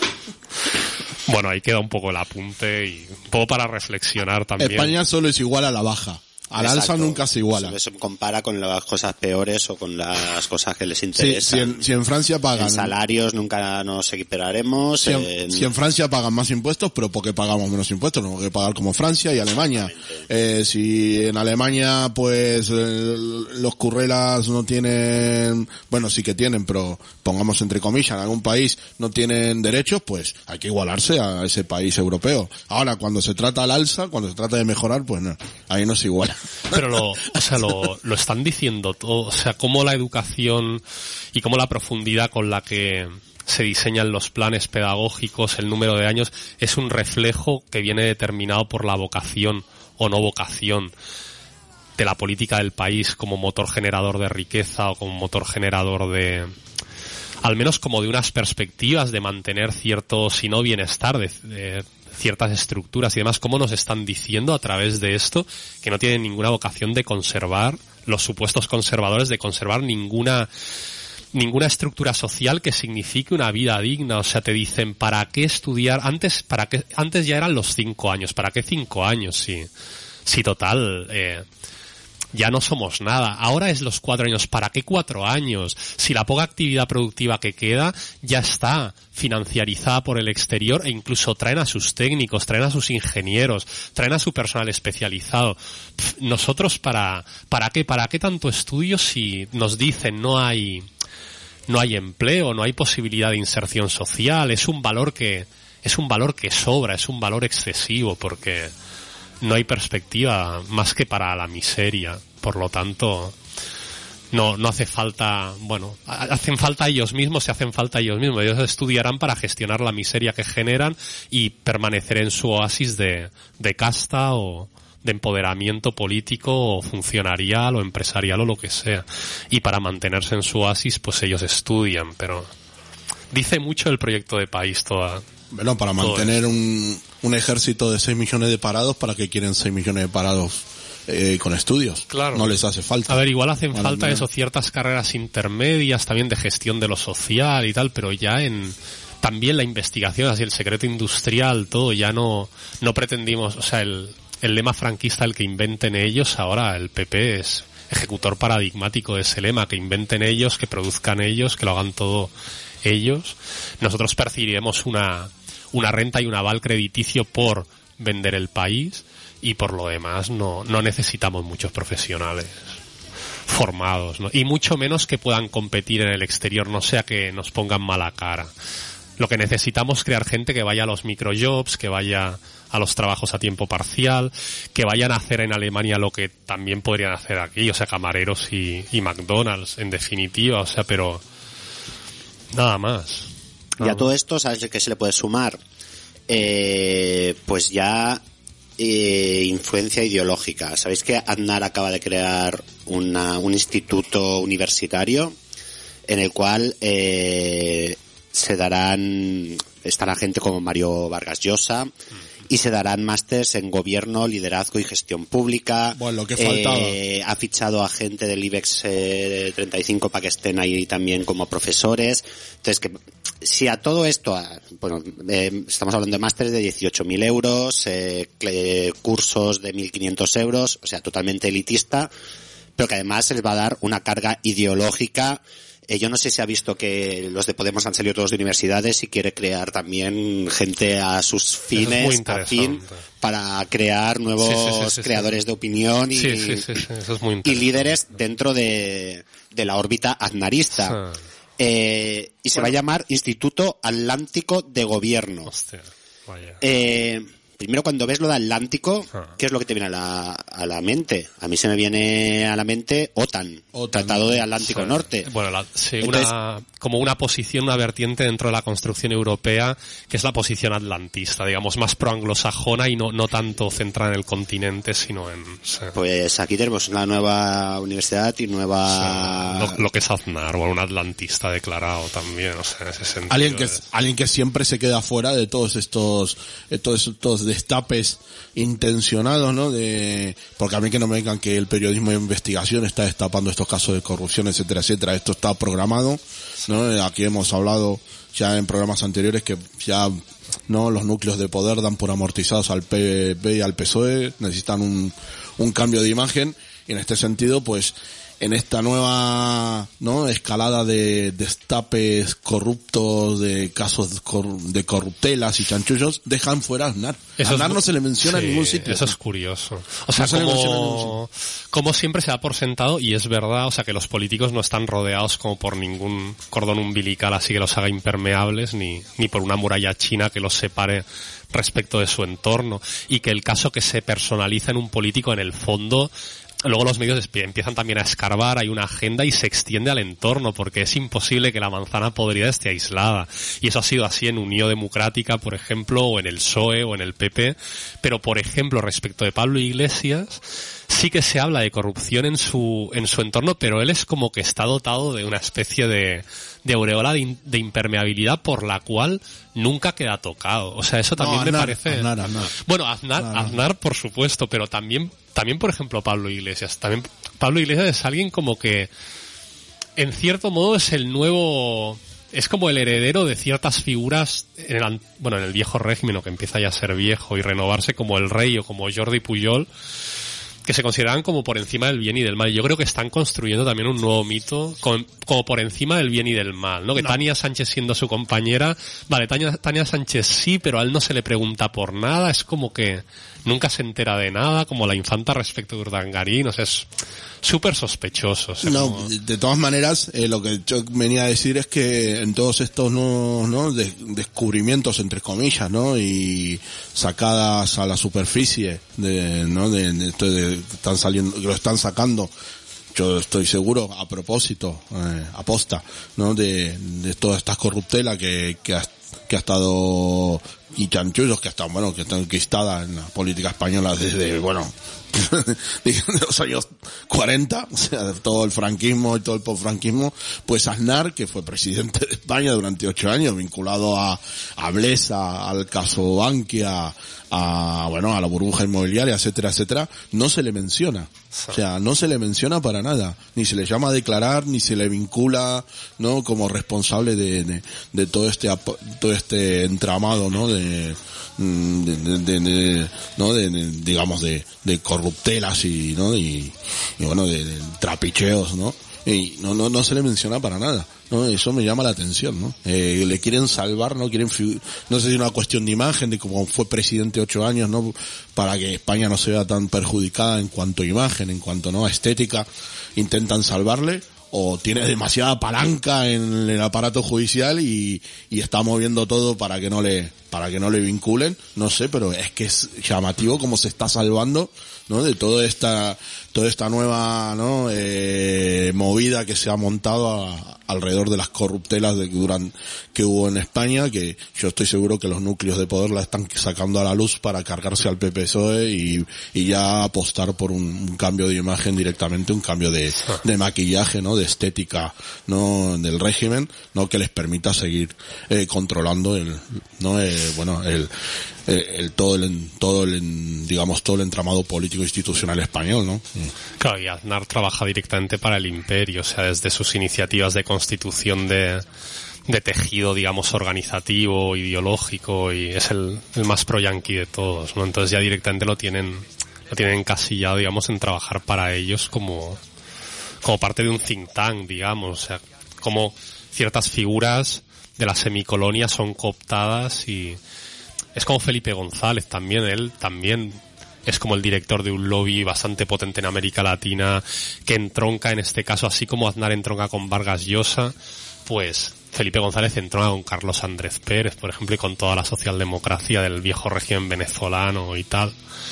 Bueno, ahí queda un poco el apunte y un poco para reflexionar también. España solo es igual a la baja. Al alza nunca se iguala. Se compara con las cosas peores o con las cosas que les interesan. Sí, si, en, si en Francia pagan... En salarios nunca nos equipararemos. Si en, en... si en Francia pagan más impuestos, pero porque pagamos menos impuestos, no que pagar como Francia y Alemania. Eh, si en Alemania, pues, eh, los currelas no tienen... Bueno, sí que tienen, pero pongamos entre comillas, en algún país no tienen derechos, pues hay que igualarse a ese país europeo. Ahora, cuando se trata al alza, cuando se trata de mejorar, pues no, ahí no se iguala. Pero lo, o sea, lo, lo están diciendo todo, o sea, cómo la educación y cómo la profundidad con la que se diseñan los planes pedagógicos, el número de años, es un reflejo que viene determinado por la vocación o no vocación de la política del país como motor generador de riqueza o como motor generador de, al menos como de unas perspectivas de mantener cierto, si no bienestar, de, de ciertas estructuras y demás. ¿Cómo nos están diciendo a través de esto que no tienen ninguna vocación de conservar, los supuestos conservadores, de conservar ninguna ninguna estructura social que signifique una vida digna? O sea, te dicen, ¿para qué estudiar? Antes, para qué, antes ya eran los cinco años. ¿Para qué cinco años? Sí, sí, total, eh, ya no somos nada. Ahora es los cuatro años. ¿Para qué cuatro años? Si la poca actividad productiva que queda ya está financiarizada por el exterior e incluso traen a sus técnicos, traen a sus ingenieros, traen a su personal especializado. Pff, nosotros, ¿para, para qué? ¿Para qué tanto estudio si nos dicen no hay, no hay empleo, no hay posibilidad de inserción social? Es un valor que, es un valor que sobra, es un valor excesivo porque no hay perspectiva más que para la miseria. Por lo tanto, no no hace falta, bueno, hacen falta ellos mismos, se hacen falta ellos mismos. Ellos estudiarán para gestionar la miseria que generan y permanecer en su oasis de, de casta o de empoderamiento político o funcionarial o empresarial o lo que sea. Y para mantenerse en su oasis, pues ellos estudian, pero dice mucho el proyecto de país toda. Bueno, para mantener un, un ejército de seis millones de parados, ¿para qué quieren seis millones de parados eh, con estudios? Claro. No les hace falta. A ver, igual hacen Vale, falta no. eso, ciertas carreras intermedias también de gestión de lo social y tal, pero ya en también la investigación, así el secreto industrial, todo, ya no no pretendimos, o sea, el, el lema franquista, el que inventen ellos, ahora el P P es ejecutor paradigmático de ese lema, que inventen ellos, que produzcan ellos, que lo hagan todo ellos. Nosotros percibiremos una una renta y un aval crediticio por vender el país y por lo demás no no necesitamos muchos profesionales formados, ¿no? Y mucho menos que puedan competir en el exterior, no sea que nos pongan mala cara. Lo que necesitamos es crear gente que vaya a los microjobs, que vaya a los trabajos a tiempo parcial, que vayan a hacer en Alemania lo que también podrían hacer aquí, o sea, camareros y, y McDonald's, en definitiva, o sea, pero nada más. Y a todo esto, ¿sabes qué se le puede sumar? Eh, pues ya eh, influencia ideológica. ¿Sabéis que Aznar acaba de crear una, un instituto universitario en el cual eh, se darán, estará gente como Mario Vargas Llosa y se darán másters en gobierno, liderazgo y gestión pública? Bueno, lo que faltaba. Eh, ha fichado a gente del IBEX eh, treinta y cinco para que estén ahí también como profesores. Entonces, que si a todo esto, a, bueno, eh, estamos hablando de másteres de dieciocho mil euros, eh, eh, cursos de mil quinientos euros, o sea, totalmente elitista, pero que además se les va a dar una carga ideológica Eh, yo no sé si ha visto que los de Podemos han salido todos de universidades y quiere crear también gente a sus fines, afín, para crear nuevos sí, sí, sí, sí, creadores sí. de opinión y, sí, sí, sí, sí. Eso es muy y líderes dentro de, de la órbita aznarista. Sí. Eh, y se bueno. va a llamar Instituto Atlántico de Gobierno. Hostia, vaya. Eh, primero, cuando ves lo de Atlántico, ah. ¿qué es lo que te viene a la, a la mente? A mí se me viene a la mente OTAN, OTAN. Tratado de Atlántico sí. Norte. Bueno, la, sí, Entonces, una, como una posición, una vertiente dentro de la construcción europea, que es la posición atlantista, digamos, más pro-anglosajona y no, no tanto centrada en el continente, sino en... Sí. Pues aquí tenemos una nueva universidad y nueva... Sí. Lo, lo que es Aznar, o un atlantista declarado también, o sea, en ese sentido. Alguien que, es... alguien que siempre se queda fuera de todos estos, de todos estos destapes intencionados, ¿no? De, porque a mí que no me digan que el periodismo de investigación está destapando estos casos de corrupción, etcétera, etcétera. Esto está programado, ¿no? Aquí hemos hablado ya en programas anteriores que ya, ¿no? Los núcleos de poder dan por amortizados al P P y al P S O E, necesitan un, un cambio de imagen, y en este sentido, pues, en esta nueva, ¿no? escalada de destapes corruptos, de casos cor- de corruptelas y chanchullos, dejan fuera a Aznar. Eso Aznar es, no se le menciona sí, en ningún sitio. Eso es curioso. O sea, no como, como siempre se da por sentado, y es verdad, o sea, que los políticos no están rodeados como por ningún cordón umbilical así que los haga impermeables, ni, ni por una muralla china que los separe respecto de su entorno, y que el caso que se personaliza en un político, en el fondo, luego los medios empiezan también a escarbar, hay una agenda y se extiende al entorno, porque es imposible que la manzana podrida esté aislada. Y eso ha sido así en Unión Democrática, por ejemplo, o en el P S O E, o en el P P. Pero, por ejemplo, respecto de Pablo Iglesias, sí que se habla de corrupción en su en su entorno, pero él es como que está dotado de una especie de, de aureola de, in, de impermeabilidad por la cual nunca queda tocado. O sea, eso también no, me Aznar, parece... Aznar, Aznar. Bueno, Aznar, Aznar, Aznar, por supuesto, pero también... También, por ejemplo, Pablo Iglesias. También Pablo Iglesias es alguien como que, en cierto modo, es el nuevo... Es como el heredero de ciertas figuras en el, bueno, en el viejo régimen, o que empieza ya a ser viejo y renovarse, como el Rey o como Jordi Pujol, que se consideraban como por encima del bien y del mal. Yo creo que están construyendo también un nuevo mito como, como por encima del bien y del mal, ¿no? Que no. Tania Sánchez siendo su compañera, vale, Tania, Tania Sánchez sí, pero a él no se le pregunta por nada, es como que nunca se entera de nada, como la infanta respecto de Urdangarín, o sea, es súper sospechoso. O sea, no, como... de todas maneras, eh, lo que yo venía a decir es que en todos estos no, ¿no? De, descubrimientos, entre comillas, ¿no? Y sacadas a la superficie de, ¿no? De, de, de, están saliendo, lo están sacando, yo estoy seguro, a propósito, eh, aposta, ¿no? De, de todas estas corruptelas que, que ha, que ha estado, y chanchullos que están, bueno, que están enquistadas en la política española desde, bueno, de los años cuarenta, o sea, de todo el franquismo y todo el posfranquismo. Pues Aznar, que fue presidente de España durante ocho años, vinculado a, a Blesa, al caso Bankia, a, bueno, a la burbuja inmobiliaria, etcétera, etcétera, no se le menciona. O sea, no se le menciona para nada. Ni se le llama a declarar, ni se le vincula, ¿no? Como responsable de, de, de todo este, todo este entramado, ¿no? De, de, de, de, de no de, de digamos de, de corruptelas y, ¿no? Y, y bueno, de, de trapicheos, ¿no? Y no, no, no se le menciona para nada, ¿no? Eso me llama la atención, ¿no? Eh, le quieren salvar, ¿no? Quieren, no sé si es una cuestión de imagen, de como fue presidente ocho años, ¿no? Para que España no se vea tan perjudicada en cuanto a imagen, en cuanto, ¿no? a estética, intentan salvarle, o tiene demasiada palanca en el aparato judicial y, y está moviendo todo para que no le, para que no le vinculen, no sé, pero es que es llamativo cómo se está salvando, ¿no? De toda esta, toda esta nueva, ¿no? Eh, movida que se ha montado a, alrededor de las corruptelas de, duran, que hubo en España, que yo estoy seguro que los núcleos de poder la están sacando a la luz para cargarse al P P S O E y, y ya apostar por un, un cambio de imagen directamente, un cambio de, de maquillaje, ¿no? De estética, ¿no? Del régimen, ¿no? Que les permita seguir, eh, controlando el, ¿no? Eh, bueno, el, el, el todo el, todo el, digamos, todo el entramado político institucional español, ¿no? Claro, y Aznar trabaja directamente para el imperio, o sea, desde sus iniciativas de constitución de, de tejido, digamos, organizativo, ideológico, y es el, el más pro-yanqui de todos, ¿no? Entonces ya directamente lo tienen, lo tienen encasillado, digamos, en trabajar para ellos como, como parte de un think tank, digamos, o sea, Como ciertas figuras de la semicolonia son cooptadas y es como Felipe González también, él también es como el director de un lobby bastante potente en América Latina que entronca en este caso, así como Aznar entronca con Vargas Llosa, pues Felipe González entronca con Carlos Andrés Pérez, por ejemplo, y con toda la socialdemocracia del viejo régimen venezolano y tal.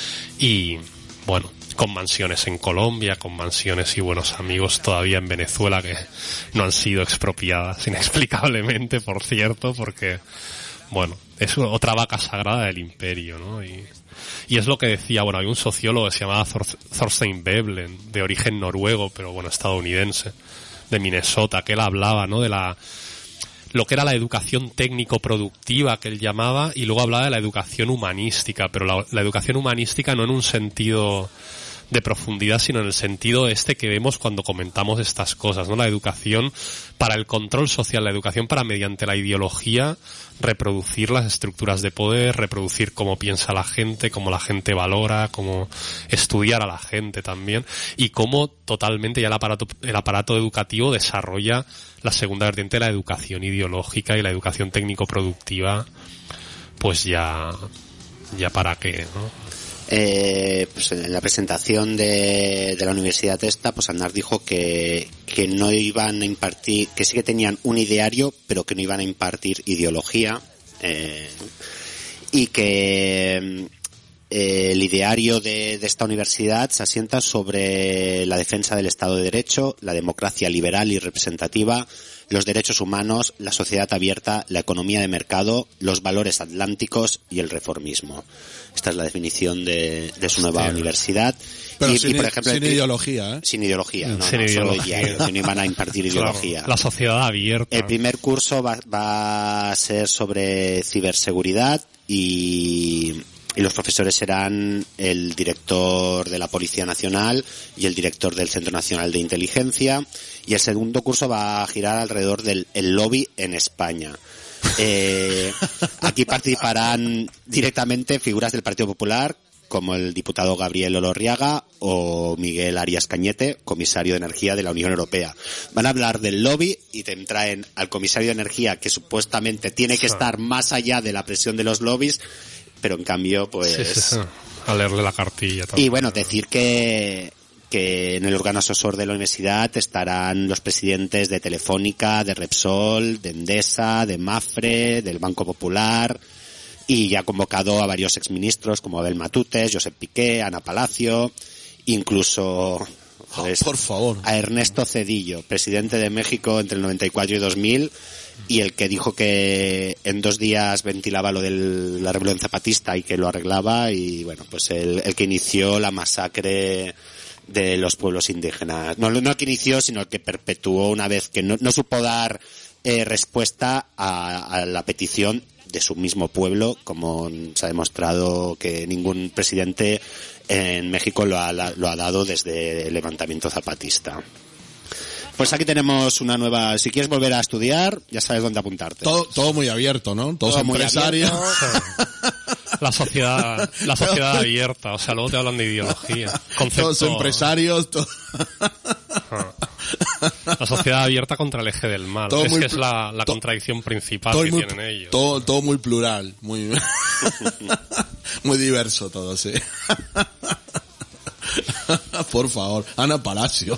Y bueno, con mansiones en Colombia, con mansiones y buenos amigos todavía en Venezuela que no han sido expropiadas inexplicablemente, por cierto, porque bueno, es otra vaca sagrada del imperio, ¿no? Y, y es lo que decía, bueno, hay un sociólogo que se llamaba Thor- Thorstein Veblen, de origen noruego, pero bueno, estadounidense, de Minnesota, que él hablaba, ¿no? De la, lo que era la educación técnico-productiva que él llamaba, y luego hablaba de la educación humanística, pero la, la educación humanística no en un sentido de profundidad, sino en el sentido este que vemos cuando comentamos estas cosas, ¿no? La educación para el control social, la educación para, mediante la ideología, reproducir las estructuras de poder, reproducir cómo piensa la gente, cómo la gente valora, cómo estudiar a la gente también, y cómo totalmente ya el aparato, el aparato educativo desarrolla la segunda vertiente de la educación ideológica y la educación técnico-productiva, pues ya, ya para qué, ¿no? Eh, pues en la presentación de, de la Universidad esta, pues Aznar dijo que, que no iban a impartir, que sí que tenían un ideario, pero que no iban a impartir ideología, eh, y que eh, el ideario de, de esta universidad se asienta sobre la defensa del Estado de Derecho, la democracia liberal y representativa, los derechos humanos, la sociedad abierta, la economía de mercado, los valores atlánticos y el reformismo. Esta es la definición de, de su nueva Hostia. universidad. Pero y, sin, y, por ejemplo, sin el, ideología, ¿eh? Sin ideología, no, sin no, ideología. solo ideario, que no iban a impartir ideología. Claro, la sociedad abierta. El primer curso va, va a ser sobre ciberseguridad y, y los profesores serán el director de la Policía Nacional y el director del Centro Nacional de Inteligencia, y el segundo curso va a girar alrededor del el lobby en España. Eh, aquí participarán directamente figuras del Partido Popular, como el diputado Gabriel Olorriaga o Miguel Arias Cañete, comisario de Energía de la Unión Europea. Van a hablar del lobby y te traen al comisario de Energía, que supuestamente tiene que estar más allá de la presión de los lobbies, pero en cambio, pues... Sí, sí, sí. A leerle la cartilla. Todo. Y bueno, decir que... que en el órgano asesor de la universidad estarán los presidentes de Telefónica, de Repsol, de Endesa, de Mafre, del Banco Popular, y ya ha convocado a varios exministros como Abel Matutes, Josep Piqué, Ana Palacio, incluso joder, por favor, a Ernesto Zedillo, presidente de México entre el noventa y cuatro y dos mil, y el que dijo que en dos días ventilaba lo de la rebelión zapatista y que lo arreglaba, y bueno, pues el, el que inició la masacre de los pueblos indígenas. No, no el que inició, sino el que perpetuó una vez que no, no supo dar eh, respuesta a, a la petición de su mismo pueblo, como se ha demostrado que ningún presidente en México lo ha, lo ha dado desde el levantamiento zapatista. Pues aquí tenemos una nueva... Si quieres volver a estudiar, ya sabes dónde apuntarte. Todo, todo muy abierto, ¿no? Todos todo empresarios. La sociedad, la sociedad abierta, o sea, luego te hablan de ideología. Concepto... Todos empresarios. Todo... La sociedad abierta contra el eje del mal. Todo es muy que es la, la to, contradicción principal todo que muy, tienen ellos. Todo, todo muy plural, muy, muy diverso todo, sí. Por favor, Ana Palacio.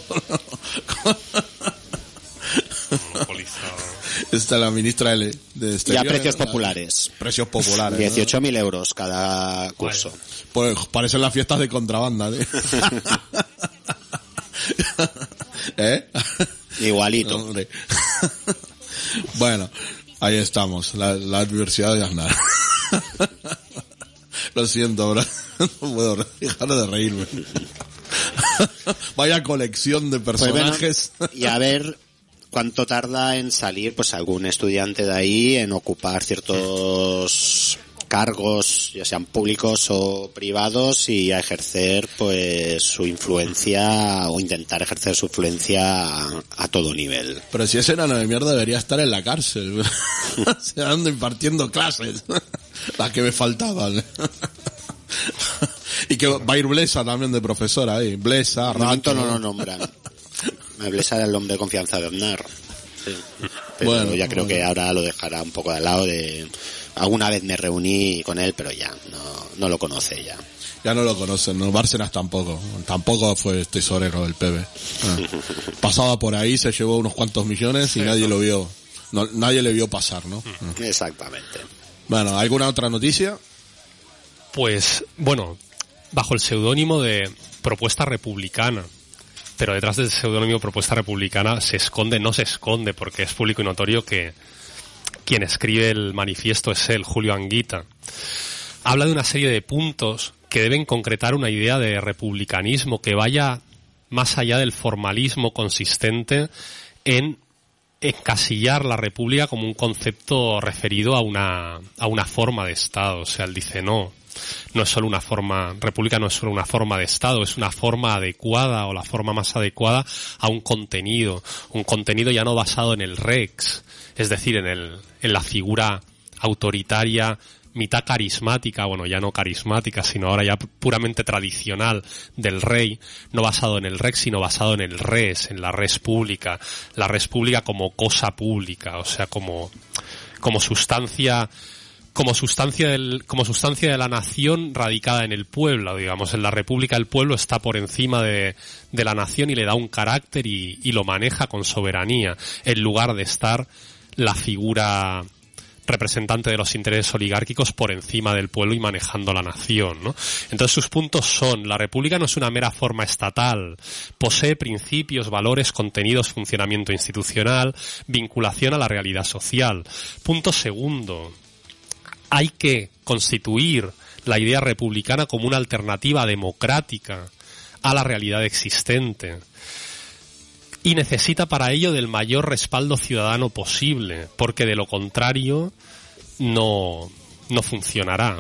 Esta es la ministra de, de Exterior. Y a precios populares. Precios populares. dieciocho mil euros cada curso. Pues parecen las fiestas de contrabanda, ¿eh? ¿Eh? Igualito. No, bueno, ahí estamos, la, la Universidad de Aznar. Lo siento, ahora no puedo dejar de reírme. Vaya colección de personajes. Pues bueno, y a ver cuánto tarda en salir pues algún estudiante de ahí en ocupar ciertos cargos, ya sean públicos o privados, y a ejercer pues su influencia o intentar ejercer su influencia a, a todo nivel. Pero si ese enano de mierda debería estar en la cárcel, se anda impartiendo clases, las que me faltaban. Y que va a ir Blesa también de profesora ahí, Blesa, De momento no lo nombran. Blesa era el hombre de confianza de Aznar. Sí. Pero bueno, ya creo bueno. que ahora lo dejará un poco de lado. De alguna vez me reuní con él, pero ya no, no lo conoce ya. Ya no lo conocen, no, Bárcenas tampoco, tampoco fue tesorero del P B. Ah. Pasaba por ahí, se llevó unos cuantos millones y sí, nadie ¿no? lo vio, no, nadie le vio pasar, ¿no? Exactamente. Bueno, ¿alguna otra noticia? Pues, bueno, bajo el seudónimo de Propuesta Republicana, pero detrás del seudónimo Propuesta Republicana se esconde, no se esconde, porque es público y notorio que quien escribe el manifiesto es él, Julio Anguita. Habla de una serie de puntos que deben concretar una idea de republicanismo que vaya más allá del formalismo consistente en encasillar la república como un concepto referido a una, a una forma de Estado. O sea, él dice no, no es solo una forma, república no es solo una forma de Estado, es una forma adecuada o la forma más adecuada a un contenido, un contenido ya no basado en el rex, es decir, en el, en la figura autoritaria, mitad carismática, bueno, ya no carismática, sino ahora ya puramente tradicional del rey, no basado en el rex, sino basado en el res, en la res pública, la res pública como cosa pública, o sea, como, como sustancia, como sustancia del, como sustancia de la nación radicada en el pueblo, digamos, en la república el pueblo está por encima de, de la nación y le da un carácter y, y lo maneja con soberanía, en lugar de estar la figura representante de los intereses oligárquicos por encima del pueblo y manejando la nación, ¿no? Entonces sus puntos son: la república no es una mera forma estatal, posee principios, valores, contenidos, funcionamiento institucional, vinculación a la realidad social. Punto segundo: hay que constituir la idea republicana como una alternativa democrática a la realidad existente. Y necesita para ello del mayor respaldo ciudadano posible, porque de lo contrario no, no funcionará.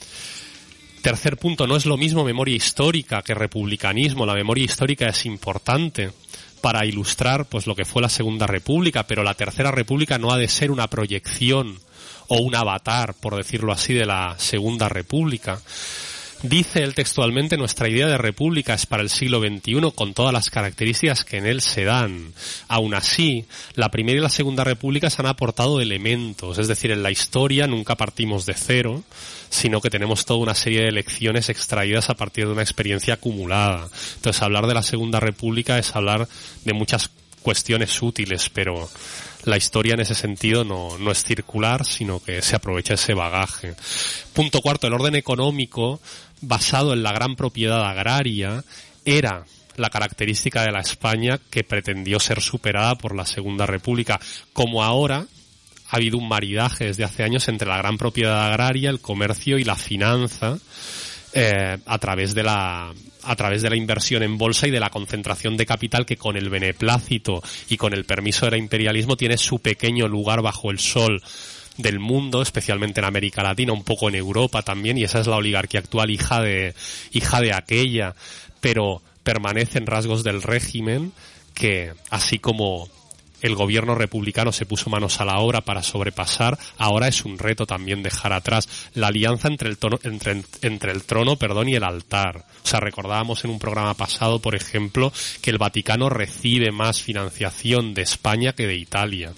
Tercer punto, no es lo mismo memoria histórica que republicanismo. La memoria histórica es importante para ilustrar pues lo que fue la Segunda República, pero la Tercera República no ha de ser una proyección o un avatar, por decirlo así, de la Segunda República. Dice él textualmente: nuestra idea de república es para el siglo veintiuno con todas las características que en él se dan. Aún así, la Primera y la Segunda República se han aportado elementos, es decir, en la historia nunca partimos de cero, sino que tenemos toda una serie de lecciones extraídas a partir de una experiencia acumulada. Entonces, hablar de la Segunda República es hablar de muchas cuestiones útiles, pero la historia en ese sentido no, no es circular, sino que se aprovecha ese bagaje. Punto cuarto, el orden económico basado en la gran propiedad agraria era la característica de la España que pretendió ser superada por la Segunda República. Como ahora ha habido un maridaje desde hace años entre la gran propiedad agraria, el comercio y la finanza, eh, a través de la a través de la inversión en bolsa y de la concentración de capital que con el beneplácito y con el permiso del imperialismo tiene su pequeño lugar bajo el sol del mundo, especialmente en América Latina, un poco en Europa también, y esa es la oligarquía actual, hija de hija de aquella, pero permanecen rasgos del régimen que, así como el gobierno republicano se puso manos a la obra para sobrepasar, ahora es un reto también dejar atrás la alianza entre el, tono, entre, entre el trono perdón, y el altar. O sea, recordábamos en un programa pasado, por ejemplo, que el Vaticano recibe más financiación de España que de Italia.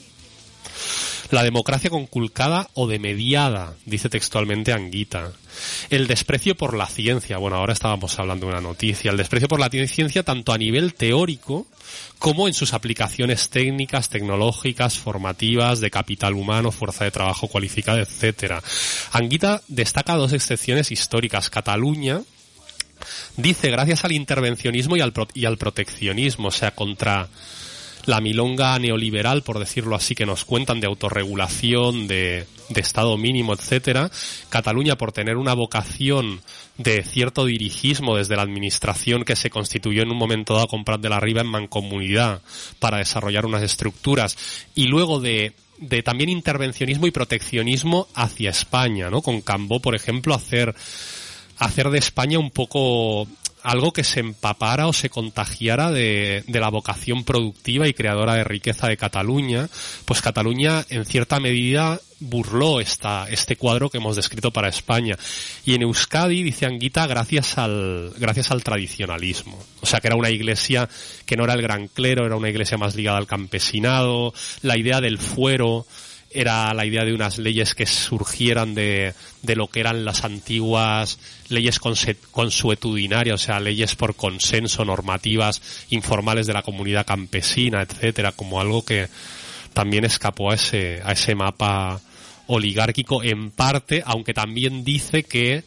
La democracia conculcada o demediada, dice textualmente Anguita. El desprecio por la ciencia, bueno, ahora estábamos hablando de una noticia, el desprecio por la ciencia tanto a nivel teórico como en sus aplicaciones técnicas, tecnológicas, formativas, de capital humano, fuerza de trabajo cualificada, etcétera. Anguita destaca dos excepciones históricas. Cataluña, dice, gracias al intervencionismo y al, pro- y al proteccionismo, o sea, contra la milonga neoliberal, por decirlo así, que nos cuentan de autorregulación, de, de Estado mínimo, etcétera. Cataluña, por tener una vocación de cierto dirigismo desde la administración que se constituyó en un momento dado con Prat de la Riba en mancomunidad para desarrollar unas estructuras, y luego de de también intervencionismo y proteccionismo hacia España, ¿no? Con Cambó, por ejemplo, hacer hacer de España un poco algo que se empapara o se contagiara de, de la vocación productiva y creadora de riqueza de Cataluña. Pues Cataluña, en cierta medida, burló esta, este cuadro que hemos descrito para España. Y en Euskadi, dice Anguita, gracias al, gracias al tradicionalismo. O sea, que era una iglesia que no era el gran clero, era una iglesia más ligada al campesinado, la idea del fuero era la idea de unas leyes que surgieran de, de lo que eran las antiguas leyes consuetudinarias, o sea, leyes por consenso, normativas informales de la comunidad campesina, etcétera, como algo que también escapó a ese, a ese mapa oligárquico en parte, aunque también dice que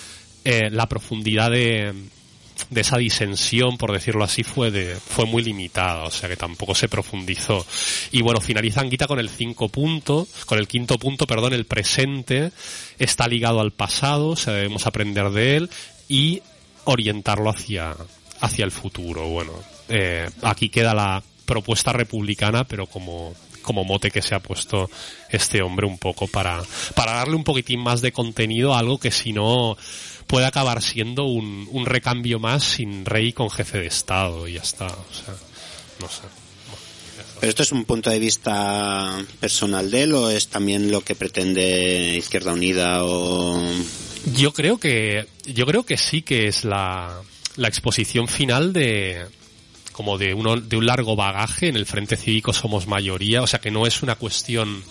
eh, la profundidad de, de esa disensión, por decirlo así, fue de, fue muy limitada, o sea que tampoco se profundizó. Y bueno, finaliza Anguita con el cinco punto, con el quinto punto, perdón, el presente está ligado al pasado, o sea, debemos aprender de él y orientarlo hacia, hacia el futuro. Bueno, eh, aquí queda la propuesta republicana, pero como, como mote que se ha puesto este hombre un poco para, para darle un poquitín más de contenido a algo que si no puede acabar siendo un, un recambio más sin rey con jefe de Estado y ya está, o sea, no sé. ¿Pero esto es un punto de vista personal de él o es también lo que pretende Izquierda Unida o...? Yo creo que, yo creo que sí que es la, la exposición final de, como de uno, de un largo bagaje. En el Frente Cívico somos mayoría, o sea que no es una cuestión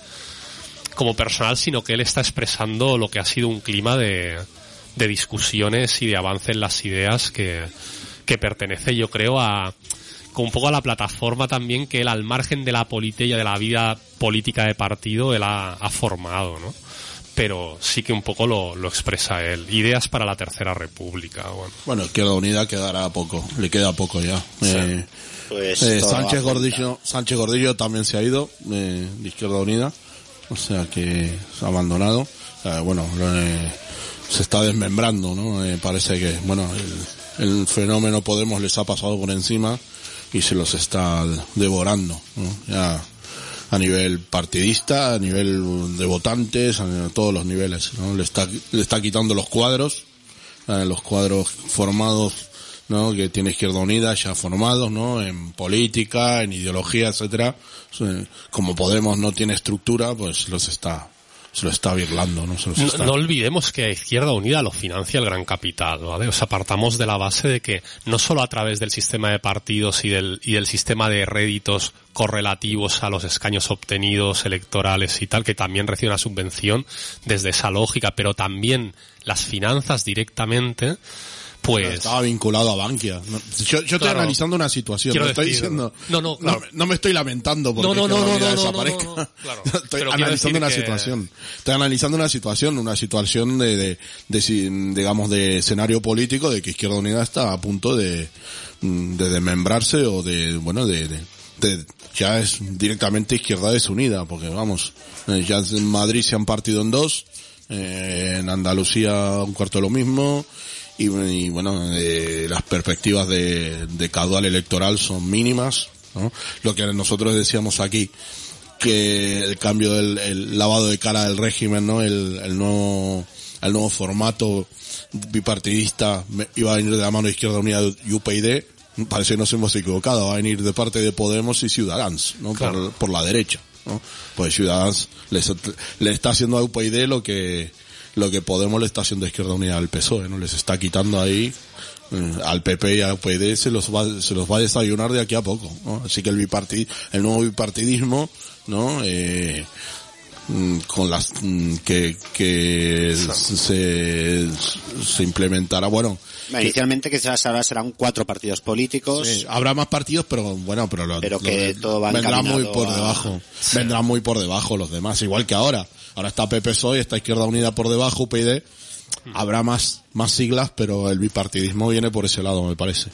como personal, sino que él está expresando lo que ha sido un clima de, de discusiones y de avance en las ideas que, que pertenece, yo creo, a como un poco a la plataforma también que él, al margen de la política, de la vida política de partido, él ha, ha formado, ¿no? Pero sí que un poco lo, lo expresa él. Ideas para la Tercera República. Bueno, bueno, Izquierda Unida quedará poco, le queda poco ya. Sí. Eh, pues eh, Sánchez Gordillo, Sánchez Gordillo también se ha ido eh, de Izquierda Unida, o sea que se ha abandonado. Eh, bueno, eh, se está desmembrando, ¿no? Eh, parece que, bueno, el, el fenómeno Podemos les ha pasado por encima y se los está devorando, ¿no? Ya a nivel partidista, a nivel de votantes, a todos los niveles, ¿no? Le está, le está quitando los cuadros, eh, los cuadros formados, ¿no? Que tiene Izquierda Unida ya formados, ¿no? En política, en ideología, etcétera. Como Podemos no tiene estructura, pues los está, se lo está birlando, ¿no? Se los no, está... no olvidemos que a Izquierda Unida lo financia el gran capital, ¿vale? O sea, partamos de la base de que no solo a través del sistema de partidos y del, y del sistema de réditos correlativos a los escaños obtenidos electorales y tal, que también recibe una subvención desde esa lógica, pero también las finanzas directamente, pues... Estaba vinculado a Bankia. No, yo, yo estoy claro, analizando una situación, no estoy decir, diciendo... No, no, claro. no, no me estoy lamentando porque no, no, no, no, no, desaparezca. No, no, no, claro. Estoy pero analizando una que... situación. Estoy analizando una situación, una situación de, de, de, de, digamos, de escenario político de que Izquierda Unida está a punto de, de desmembrarse o de, bueno, de, de, de ya es directamente Izquierda Desunida, porque vamos, ya en Madrid se han partido en dos, eh, en Andalucía un cuarto de lo mismo, y, y bueno, eh, las perspectivas de, de caudal electoral son mínimas, ¿no? Lo que nosotros decíamos aquí, que el cambio del el lavado de cara del régimen, ¿no? El, el nuevo, el nuevo formato bipartidista iba a venir de la mano de Izquierda Unida y U P y parece que nos hemos equivocado, va a venir de parte de Podemos y Ciudadanos, ¿no? Claro. Por, por la derecha, ¿no? Pues Ciudadanos le, le está haciendo a U P y lo que lo que Podemos le está haciendo a Izquierda Unida al P S O E, ¿no? Les está quitando ahí eh, al P P y a U P y se los va se los va a desayunar de aquí a poco, ¿no? Así que el bipartid el nuevo bipartidismo, ¿no? Eh, con las que que se se implementará, bueno, inicialmente que ahora serán cuatro partidos políticos. Sí, habrá más partidos, pero bueno, pero, lo, pero lo, que lo, todo va vendrá muy por a... debajo, sí. vendrá muy por debajo los demás, igual que ahora. Ahora está P P S O E, está Izquierda Unida por debajo, U P y habrá más más siglas, pero el bipartidismo viene por ese lado, me parece.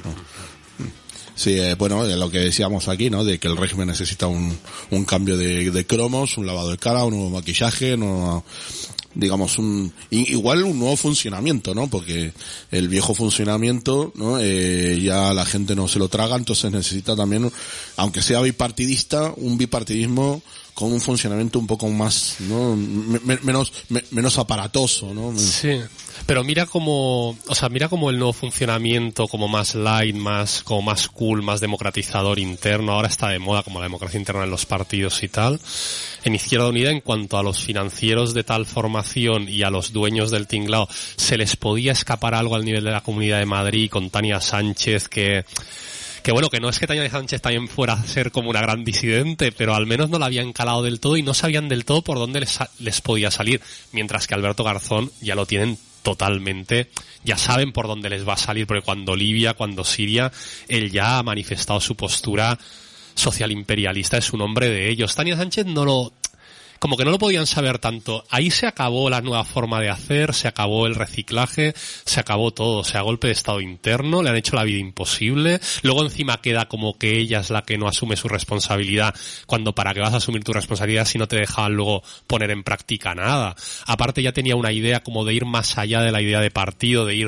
Sí, eh, bueno, de lo que decíamos aquí, ¿no? De que el régimen necesita un, un cambio de, de cromos, un lavado de cara, un nuevo maquillaje, no, digamos un, igual un nuevo funcionamiento, ¿no? Porque el viejo funcionamiento, ¿no? Eh, ya la gente no se lo traga, entonces necesita también, aunque sea bipartidista, un bipartidismo con un funcionamiento un poco más, ¿no? Me, menos, me, menos aparatoso, ¿no? Sí. Pero mira como, o sea, mira como el nuevo funcionamiento, como más light, más, como más cool, más democratizador interno, ahora está de moda como la democracia interna en los partidos y tal. En Izquierda Unida, en cuanto a los financieros de tal formación y a los dueños del tinglao, se les podía escapar algo al nivel de la Comunidad de Madrid con Tania Sánchez, que, que bueno, que no es que Tania Sánchez también fuera a ser como una gran disidente, pero al menos no la habían calado del todo y no sabían del todo por dónde les, les podía salir, mientras que Alberto Garzón ya lo tienen totalmente, ya saben por dónde les va a salir, porque cuando Libia, cuando Siria, él ya ha manifestado su postura social imperialista, es un hombre de ellos. Tania Sánchez no lo, como que no lo podían saber tanto. Ahí se acabó la nueva forma de hacer, se acabó el reciclaje, se acabó todo, o sea, golpe de estado interno, le han hecho la vida imposible, luego encima queda como que ella es la que no asume su responsabilidad, cuando para qué vas a asumir tu responsabilidad si no te dejaban luego poner en práctica nada. Aparte ya tenía una idea como de ir más allá de la idea de partido, de ir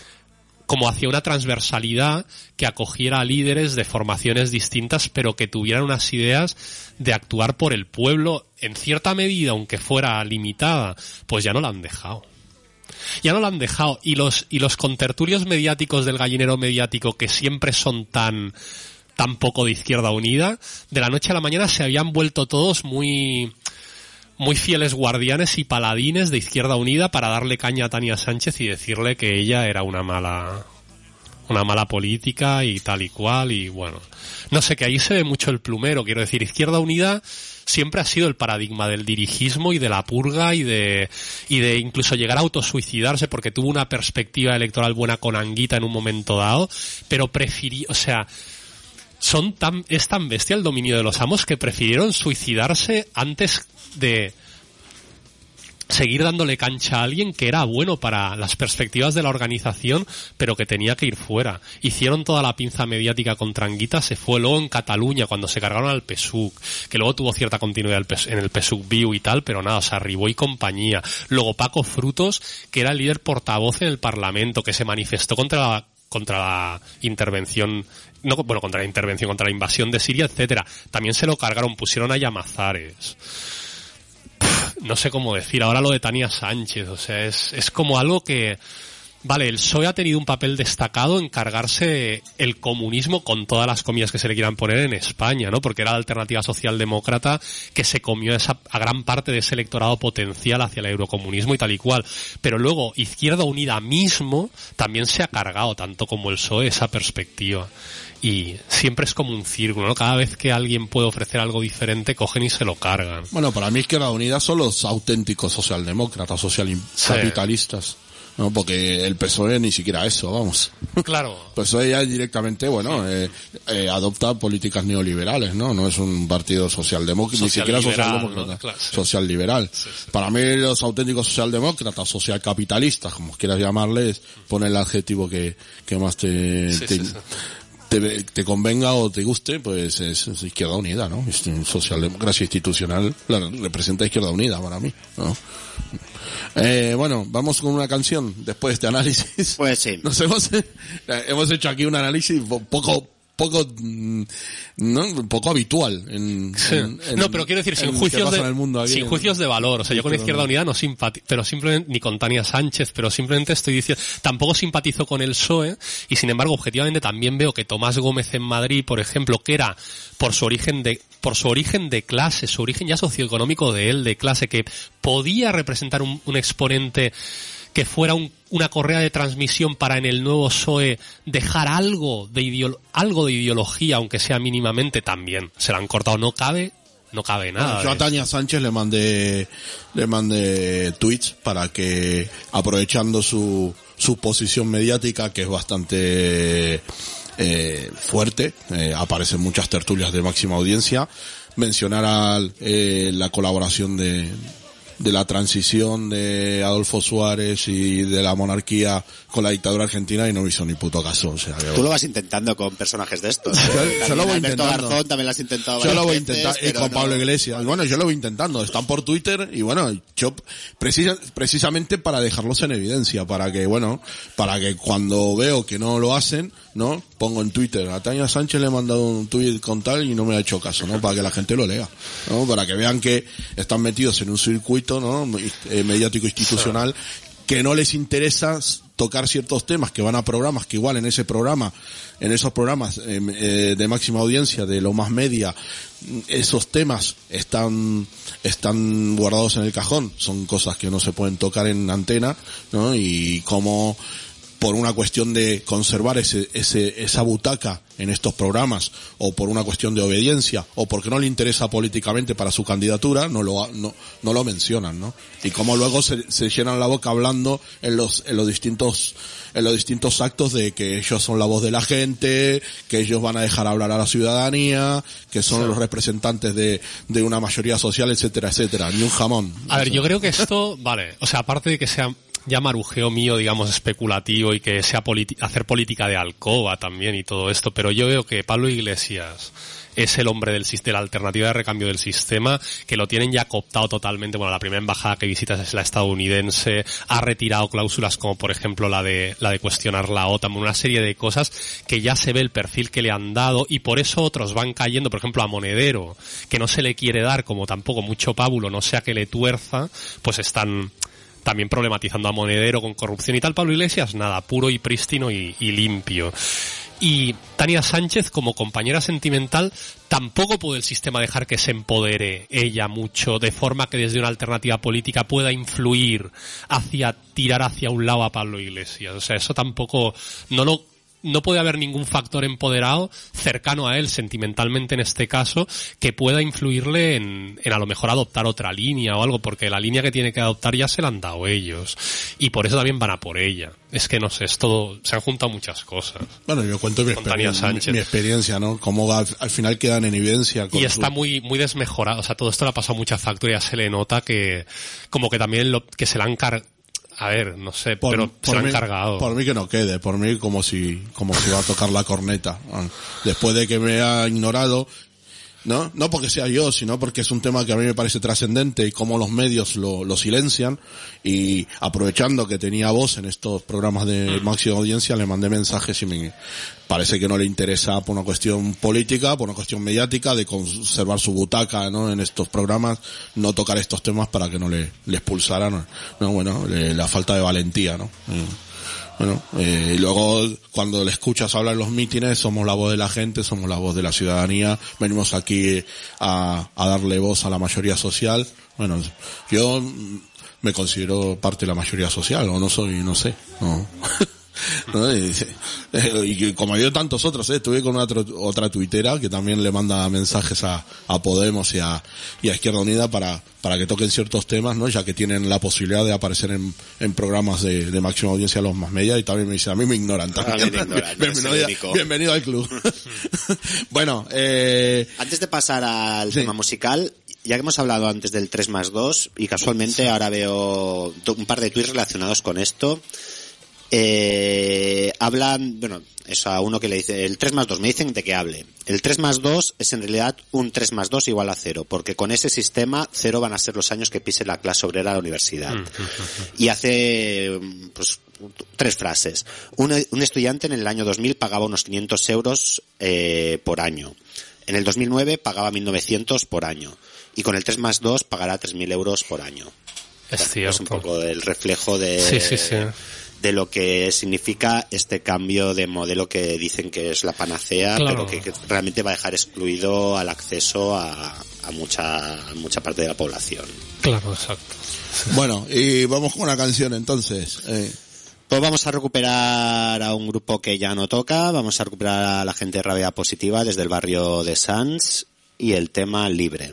como hacia una transversalidad que acogiera a líderes de formaciones distintas, pero que tuvieran unas ideas de actuar por el pueblo, en cierta medida, aunque fuera limitada, pues ya no la han dejado. Ya no la han dejado. Y los, y los contertulios mediáticos del gallinero mediático, que siempre son tan, tan poco de Izquierda Unida, de la noche a la mañana se habían vuelto todos muy, muy fieles guardianes y paladines de Izquierda Unida para darle caña a Tania Sánchez y decirle que ella era una mala, una mala política y tal y cual, y bueno, no sé, que ahí se ve mucho el plumero. Quiero decir, Izquierda Unida siempre ha sido el paradigma del dirigismo y de la purga y de, y de incluso llegar a autosuicidarse porque tuvo una perspectiva electoral buena con Anguita en un momento dado, pero prefirió, o sea, son tan, es tan bestia el dominio de los amos que prefirieron suicidarse antes de seguir dándole cancha a alguien que era bueno para las perspectivas de la organización, pero que tenía que ir fuera. Hicieron toda la pinza mediática contra Anguita, se fue luego en Cataluña cuando se cargaron al P S U C, que luego tuvo cierta continuidad en el P S U C Viu y tal, pero nada, o sea, Ribó y compañía. Luego Paco Frutos, que era el líder portavoz en el Parlamento, que se manifestó contra la contra la intervención, no, bueno, contra la intervención, contra la invasión de Siria, etcétera. También se lo cargaron, pusieron a Llamazares. No sé cómo decir, ahora lo de Tania Sánchez, o sea, es, es como algo que, vale, el P S O E ha tenido un papel destacado en cargarse el comunismo con todas las comillas que se le quieran poner en España, ¿no? Porque era la alternativa socialdemócrata que se comió esa, a gran parte de ese electorado potencial hacia el eurocomunismo y tal y cual. Pero luego, Izquierda Unida mismo también se ha cargado, tanto como el P S O E, esa perspectiva. Y siempre es como un círculo, ¿no? Cada vez que alguien puede ofrecer algo diferente, cogen y se lo cargan. Bueno, para mí Izquierda Unida son los auténticos socialdemócratas, socialcapitalistas. Sí. No, porque el P S O E ni siquiera eso, vamos. Claro. El P S O E ya directamente, bueno, eh, eh, adopta políticas neoliberales, ¿no? No es un partido socialdemócrata, ni siquiera socialdemócrata, ¿no? Claro, sí. Social liberal. Sí, sí. Para mí los auténticos socialdemócratas, socialcapitalistas, como quieras llamarles, pone el adjetivo que, que más te, sí, te, sí, sí. Te, te convenga o te guste, pues es, es Izquierda Unida, ¿no? Socialdemocracia institucional la representa Izquierda Unida para mí, ¿no? Eh, bueno, vamos con una canción después de este análisis. Pues sí. Nos hemos, hemos hecho aquí un análisis poco, poco, no, poco habitual en, sí. en, en no, pero quiero decir, sin juicios de, sin en, juicios de valor. O sea, yo con Izquierda Unida no simpatizo, pero simplemente, ni con Tania Sánchez, pero simplemente estoy diciendo, tampoco simpatizo con el P S O E, y sin embargo, objetivamente también veo que Tomás Gómez en Madrid, por ejemplo, que era por su origen de, por su origen de clase, su origen ya socioeconómico de él, de clase, que podía representar un, un exponente que fuera un, una correa de transmisión para en el nuevo P S O E dejar algo de ideolo- algo de ideología, aunque sea mínimamente, también se la han cortado, no cabe, no cabe nada. Bueno, yo a Tania Sánchez le mandé, le mandé tweets para que, aprovechando su, su posición mediática, que es bastante eh, fuerte, eh, aparecen muchas tertulias de máxima audiencia, mencionara eh, la colaboración de de la transición de Adolfo Suárez y de la monarquía con la dictadura argentina, y no me hizo ni puto caso. O sea, que... Tú lo vas intentando con personajes de estos. Yo, yo lo voy Alberto intentando. Garzón también lo has intentado. Yo lo voy a intentar, y con no... Pablo Iglesias. Bueno, yo lo voy intentando. Están por Twitter y bueno, yo precisa, precisamente para dejarlos en evidencia, para que, bueno, para que cuando veo que no lo hacen, ¿no? pongo en Twitter, a Tania Sánchez le he mandado un tuit con tal y no me ha hecho caso, ¿no? Para que la gente lo lea, ¿no? Para que vean que están metidos en un circuito, ¿no? Eh, mediático institucional, que no les interesa tocar ciertos temas, que van a programas que igual en ese programa, en esos programas eh, eh, de máxima audiencia, de lo más media, esos temas están están guardados en el cajón, son cosas que no se pueden tocar en antena, ¿no? Y como por una cuestión de conservar ese, ese, esa butaca en estos programas, o por una cuestión de obediencia, o porque no le interesa políticamente para su candidatura, no lo, no, no lo mencionan, ¿no? Y como luego se, se llenan la boca hablando en los, en los distintos, en los distintos actos de que ellos son la voz de la gente, que ellos van a dejar hablar a la ciudadanía, que son sí. los representantes de, de una mayoría social, etcétera, etcétera. Ni un jamón. A ver, yo creo que esto, vale, o sea, aparte de que sea ya marujeo mío, digamos, especulativo y que sea politi- hacer política de alcoba también y todo esto, pero yo veo que Pablo Iglesias es el hombre del de la alternativa de recambio del sistema, que lo tienen ya cooptado totalmente. Bueno, la primera embajada que visitas es la estadounidense, ha retirado cláusulas como por ejemplo la de la de cuestionar la OTAN, una serie de cosas que ya se ve el perfil que le han dado, y por eso otros van cayendo, por ejemplo a Monedero, que no se le quiere dar, como tampoco mucho pábulo, no sea que le tuerza, pues están también problematizando a Monedero con corrupción y tal. Pablo Iglesias, nada, puro y prístino y, y limpio. Y Tania Sánchez, como compañera sentimental, tampoco puede el sistema dejar que se empodere ella mucho, de forma que desde una alternativa política pueda influir hacia, tirar hacia un lado a Pablo Iglesias. O sea, eso tampoco, no lo, no puede haber ningún factor empoderado cercano a él, sentimentalmente en este caso, que pueda influirle en, en a lo mejor adoptar otra línea o algo, porque la línea que tiene que adoptar ya se la han dado ellos. Y por eso también van a por ella. Es que no sé, es todo, se han juntado muchas cosas. Bueno, yo cuento mi, experiencia, mi, mi experiencia, ¿no? Cómo al, al final quedan en evidencia. Con y está su... muy, muy desmejorado. O sea, todo esto le ha pasado mucha factura, ya se le nota que, como que también lo, que se la han cargado. A ver, no sé, por, pero se lo han cargado. Por mí que no quede, por mí como si, como si va a tocar la corneta. Después de que me ha ignorado, ¿no? No porque sea yo, sino porque es un tema que a mí me parece trascendente y cómo los medios lo, lo silencian, y aprovechando que tenía voz en estos programas de máxima audiencia, le mandé mensajes y me parece que no le interesa por una cuestión política, por una cuestión mediática, de conservar su butaca, ¿no? En estos programas, no tocar estos temas para que no le, le expulsaran, no, bueno, le, la falta de valentía, ¿no? Mm. Bueno, eh, y luego cuando le escuchas hablar en los mítines, somos la voz de la gente, somos la voz de la ciudadanía, venimos aquí a, a darle voz a la mayoría social. Bueno, yo me considero parte de la mayoría social, o no soy, no sé, no. ¿No? Y, y como yo tantos otros, ¿eh? Estuve con una tro, otra tuitera que también le manda mensajes a, a Podemos y a, y a Izquierda Unida para, para que toquen ciertos temas, ¿no? Ya que tienen la posibilidad de aparecer en, en programas de, de máxima audiencia los más media, y también me dice, a mí me ignoran también. Ah, ignoran, bienvenido, bienvenido al club. Bueno, eh... antes de pasar al sí. tema musical, ya que hemos hablado antes del tres más dos, y casualmente sí. ahora veo un par de tweets relacionados con esto. Eh, hablan, bueno, eso a uno que le dice, el tres más dos, me dicen de que hable. El tres más dos es en realidad un tres más dos igual a cero, porque con ese sistema cero van a ser los años que pise la clase obrera a la universidad. Y hace, pues, tres frases. Un, un estudiante en el año dos mil pagaba unos quinientos euros eh, por año. En el dos mil nueve pagaba mil novecientos por año. Y con el tres más dos pagará tres mil euros por año. Es bueno, cierto. Es un poco el reflejo de... Sí, sí, sí. de lo que significa este cambio de modelo que dicen que es la panacea, claro. pero que, que realmente va a dejar excluido al acceso a, a mucha a mucha parte de la población. Claro, exacto. Bueno, y vamos con una canción entonces. Eh. Pues vamos a recuperar a un grupo que ya no toca, vamos a recuperar a la gente de Rabia Positiva desde el barrio de Sants y el tema Libre.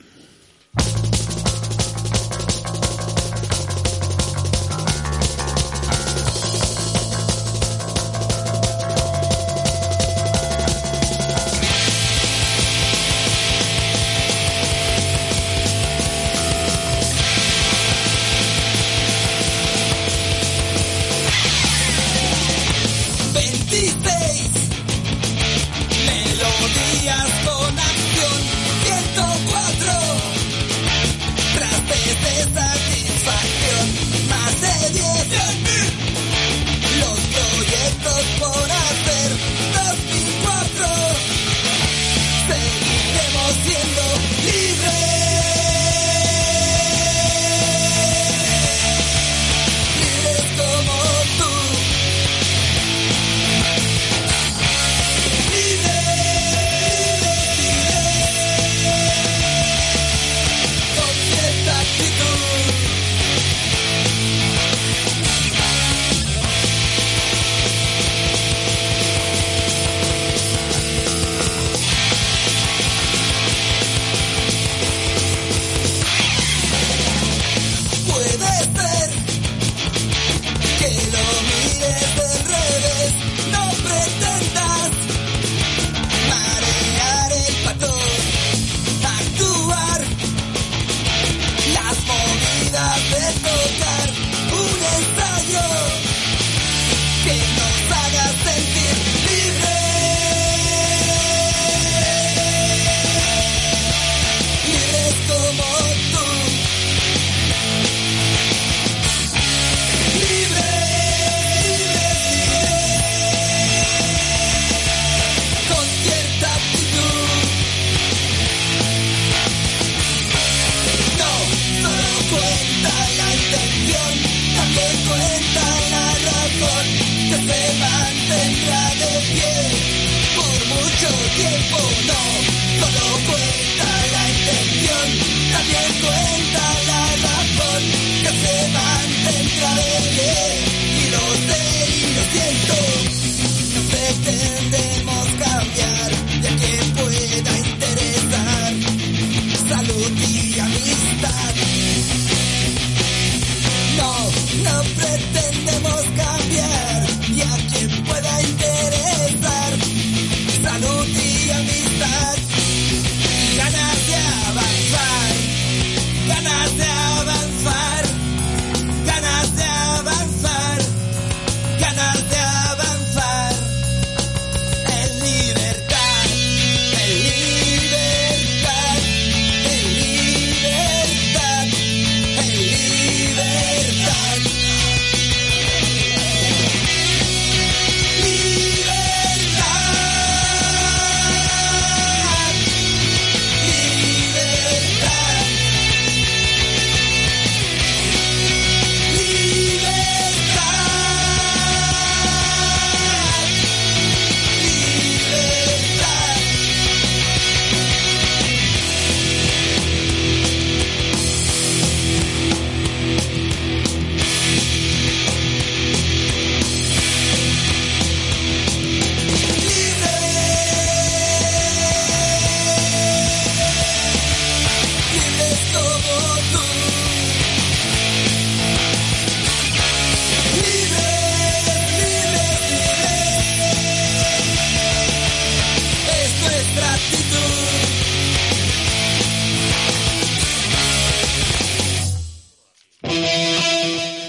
Melodías con acción ciento cuatro.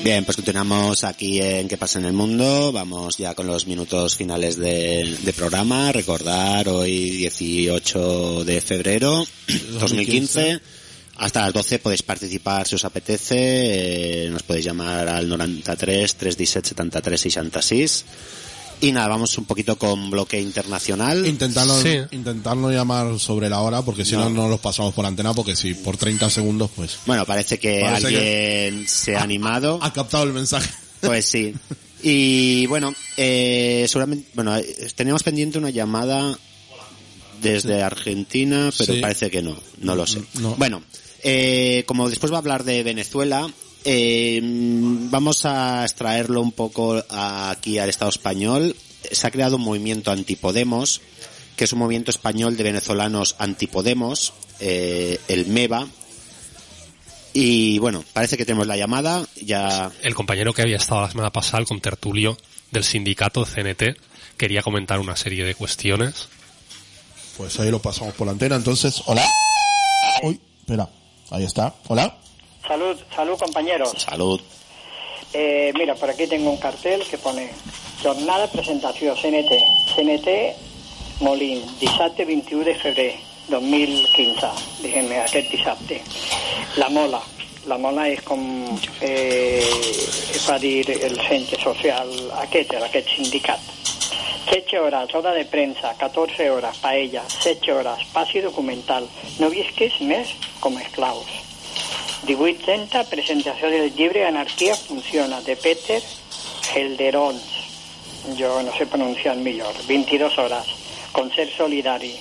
Bien, pues continuamos aquí en ¿Qué pasa en el mundo? Vamos ya con los minutos finales de, de programa. Recordar, hoy dieciocho de febrero dos mil quince. Hasta las doce podéis participar si os apetece. Eh, nos podéis llamar al noranta-tres, tres disset, setanta-tres, seixanta-sis. Y nada, vamos un poquito con bloque internacional. Intentarlo, Sí. intentarlo llamar sobre la hora, porque si no, no, no los pasamos por antena, porque si por treinta segundos, pues... Bueno, parece que Parece alguien que se ha animado. Ha captado el mensaje. Pues sí. Y bueno, eh, seguramente, bueno, eh, teníamos pendiente una llamada desde Argentina, pero Sí. parece que no, no lo sé. No. Bueno, eh, como después va a hablar de Venezuela, eh, vamos a extraerlo un poco aquí al Estado español. Se ha creado un movimiento antipodemos, que es un movimiento español de venezolanos antipodemos, eh, el MEVA. Y bueno, parece que tenemos la llamada, ya... El compañero que había estado la semana pasada, el contertulio del sindicato C N T, quería comentar una serie de cuestiones. Pues ahí lo pasamos por la antena, entonces... Hola. Uy, espera. Ahí está. Hola. Salud, salud compañeros. Salud. Eh, mira, por aquí tengo un cartel que pone Jornada presentació C N T. C N T Molín, dissabte vint-i-u de febrer dos mil quinze, diguem-ne, aquest dissabte. La Mola. La Mola és com eh, va dir el centre social aquest, aquest sindicat. setze hores, hora de premsa, catorze hores, paella, setze hores, passi documental. No visquis més com esclaus. divuit trenta, presentació del llibre Anarquia funciona, de Peter Gelderons. Jo no sé pronunciar millor. veintidós horas, concert solidari.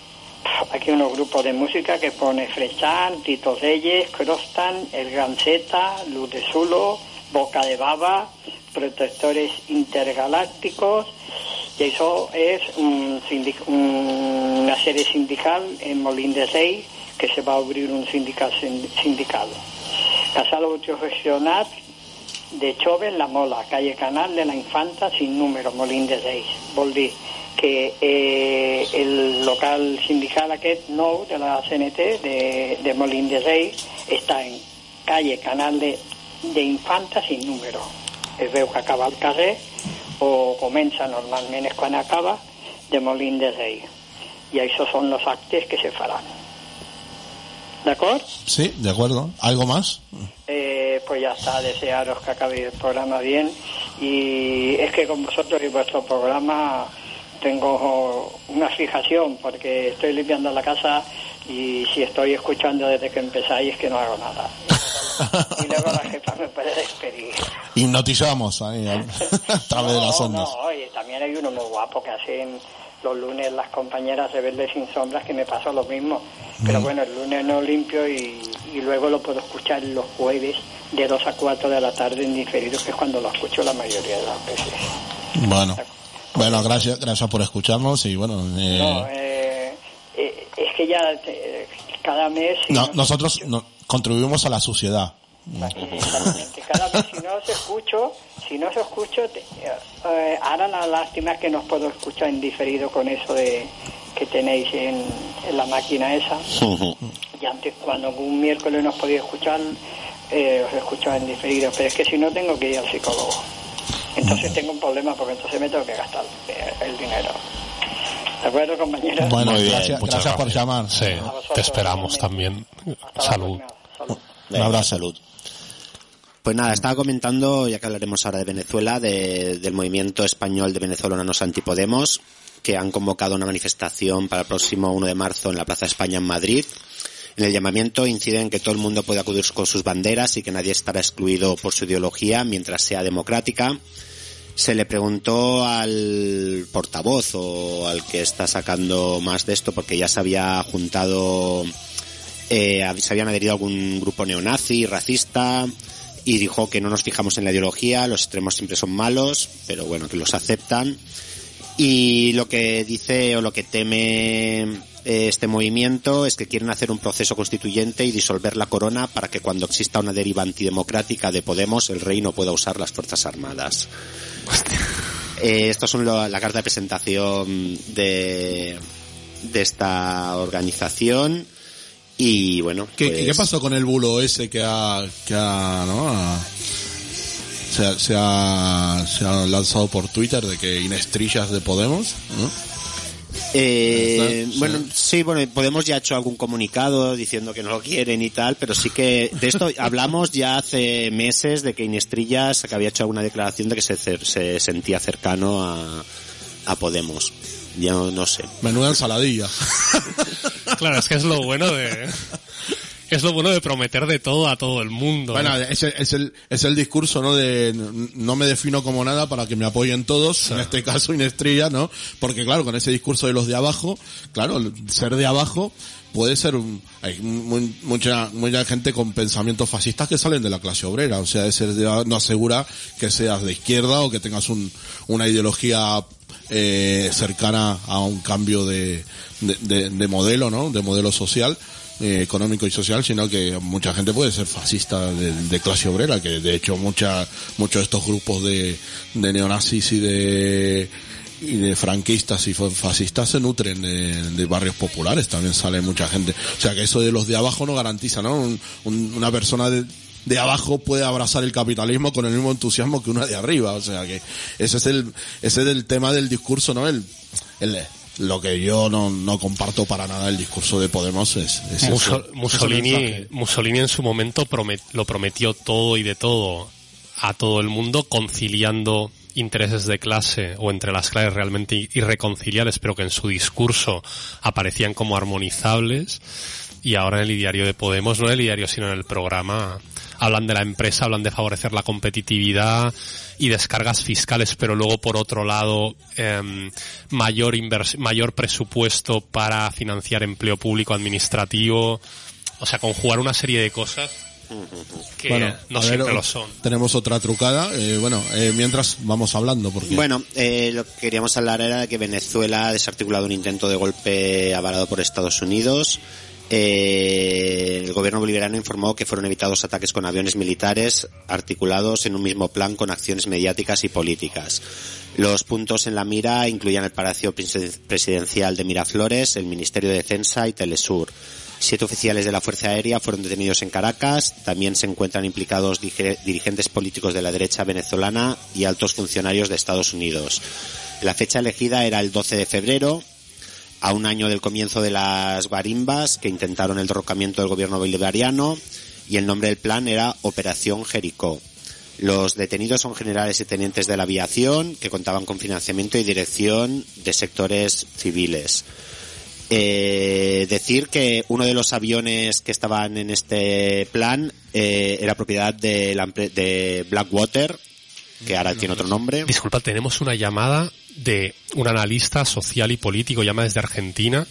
Aquí unos grupos de música que pone Frechan, Tito Reyes, Crostan, El Gran Zeta, Luz de Zulo, Boca de Baba, Protectores Intergalácticos, y eso es un sindic- una serie sindical en Molín de Rey, que se va a obrir un sindicat sindical. Casal autogestionat de Chove en La Mola, calle Canal de la Infanta sin número, Molín de Rey. Vol dir que eh, el local sindical aquest nou de la C N T de, de Molín de Rey està en calle Canal de, de Infanta sin número. Es veu que acaba al carrer, o comença, normalment és quan acaba, de Molín de Rey. I això són els actes que se faran. ¿De acuerdo? Sí, de acuerdo. ¿Algo más? Eh, pues ya está, desearos que acabe el programa bien. Y es que con vosotros y vuestro programa tengo una fijación, porque estoy limpiando la casa y si estoy escuchando desde que empezáis es que no hago nada. Y luego la jefa me puede despedir. Hipnotizamos ahí, a través de las ondas. No, oye, también hay uno muy guapo que hacen los lunes las compañeras de Verde Sin Sombras, que me pasó lo mismo. Pero bueno, el lunes no limpio y, y luego lo puedo escuchar los jueves de dos a cuatro de la tarde en diferido, que es cuando lo escucho la mayoría de las veces. Bueno, bueno, gracias, gracias por escucharnos y bueno... Eh... No, eh, eh, es que ya te, cada mes... Si no, no nosotros escucho, no, contribuimos a la sociedad. Exactamente, cada vez si no os escucho, si no os escucho, te, eh, ahora la lástima es que no os puedo escuchar en diferido con eso de que tenéis en, en la máquina esa. Y antes, cuando un miércoles no os podía escuchar, eh, os escuchaba en diferido, pero es que si no tengo que ir al psicólogo. Entonces tengo un problema, porque entonces me tengo que gastar eh, el dinero. ¿De acuerdo, compañeros? Bueno, Muy bien, gracias, Muchas gracias por llamar. Sí, A vosotros, te esperamos igualmente. también. Hasta la Salud. próxima. Salud. Un abrazo. Salud. Pues nada, estaba comentando, ya que hablaremos ahora de Venezuela, de, del movimiento español de venezolanos antipodemos, que han convocado una manifestación para el próximo uno de marzo en la Plaza España en Madrid. En el llamamiento inciden que todo el mundo puede acudir con sus banderas y que nadie estará excluido por su ideología mientras sea democrática. Se le preguntó al portavoz o al que está sacando más de esto, porque ya se había juntado, eh, se habían adherido a algún grupo neonazi, racista, y dijo que no nos fijamos en la ideología, los extremos siempre son malos, pero bueno, que los aceptan. Y lo que dice o lo que teme eh, este movimiento es que quieren hacer un proceso constituyente y disolver la corona para que cuando exista una deriva antidemocrática de Podemos el rey no pueda usar las Fuerzas Armadas. Eh, estos son lo, la carta de presentación de, de esta organización. Y bueno, ¿Qué, pues... ¿Qué pasó con el bulo ese que ha, que ha, ¿no? ha, se, se, ha, se ha lanzado por Twitter de que Inestrillas de Podemos, ¿no? Eh, Sí. bueno, sí, bueno, Podemos ya ha hecho algún comunicado diciendo que no lo quieren y tal, pero sí que de esto hablamos ya hace meses de que Inestrillas que había hecho alguna declaración de que se, se sentía cercano a, a Podemos. Yo no sé. Menuda ensaladilla. Claro, es que es lo bueno de... Es lo bueno de prometer de todo a todo el mundo. Bueno, ¿no? es el, es el, es el discurso, ¿no? De no me defino como nada para que me apoyen todos, sí. En este caso Inestrilla, ¿no? Porque claro, con ese discurso de los de abajo, claro, ser de abajo puede ser un, hay muy, mucha, mucha gente con pensamientos fascistas que salen de la clase obrera, o sea, ese no asegura que seas de izquierda o que tengas un, una ideología eh, cercana a un cambio de, de, de, de modelo, ¿no? De modelo social. Eh, económico y social, sino que mucha gente puede ser fascista de, de clase obrera, que de hecho mucha, muchos de estos grupos de, de neonazis y de y de franquistas y fascistas se nutren de, de barrios populares, también sale mucha gente. O sea que eso de los de abajo no garantiza, ¿no? Un, un, una persona de, de abajo puede abrazar el capitalismo con el mismo entusiasmo que una de arriba, o sea que ese es el, ese es el tema del discurso, ¿no? El, el Lo que yo no, no comparto para nada el discurso de Podemos es, es Musso- eso, Mussolini, Mussolini en su momento promet, lo prometió todo y de todo a todo el mundo, conciliando intereses de clase o entre las clases realmente irreconciliables, pero que en su discurso aparecían como armonizables. Y ahora en el ideario de Podemos, no en el ideario sino en el programa, hablan de la empresa, hablan de favorecer la competitividad y descargas fiscales, pero luego por otro lado eh, mayor invers- mayor presupuesto para financiar empleo público administrativo, o sea, conjugar una serie de cosas que bueno, no ver, siempre lo son. Tenemos otra trucada, eh, bueno, eh, mientras vamos hablando, porque... Bueno, eh, lo que queríamos hablar era de que Venezuela ha desarticulado un intento de golpe avalado por Estados Unidos. Eh, el gobierno bolivariano informó que fueron evitados ataques con aviones militares articulados en un mismo plan con acciones mediáticas y políticas. Los puntos en la mira incluían el Palacio Presidencial de Miraflores, el Ministerio de Defensa y Telesur. Siete oficiales de la Fuerza Aérea fueron detenidos en Caracas. También se encuentran implicados dirigentes políticos de la derecha venezolana y altos funcionarios de Estados Unidos. La fecha elegida era el doce de febrero. A un año del comienzo de las guarimbas que intentaron el derrocamiento del gobierno bolivariano, y el nombre del plan era Operación Jericó. Los detenidos son generales y tenientes de la aviación que contaban con financiamiento y dirección de sectores civiles. Eh, decir que uno de los aviones que estaban en este plan eh, era propiedad de, la, de Blackwater, que ahora tiene otro nombre. Disculpa, tenemos una llamada de un analista social y político, llama desde Argentina,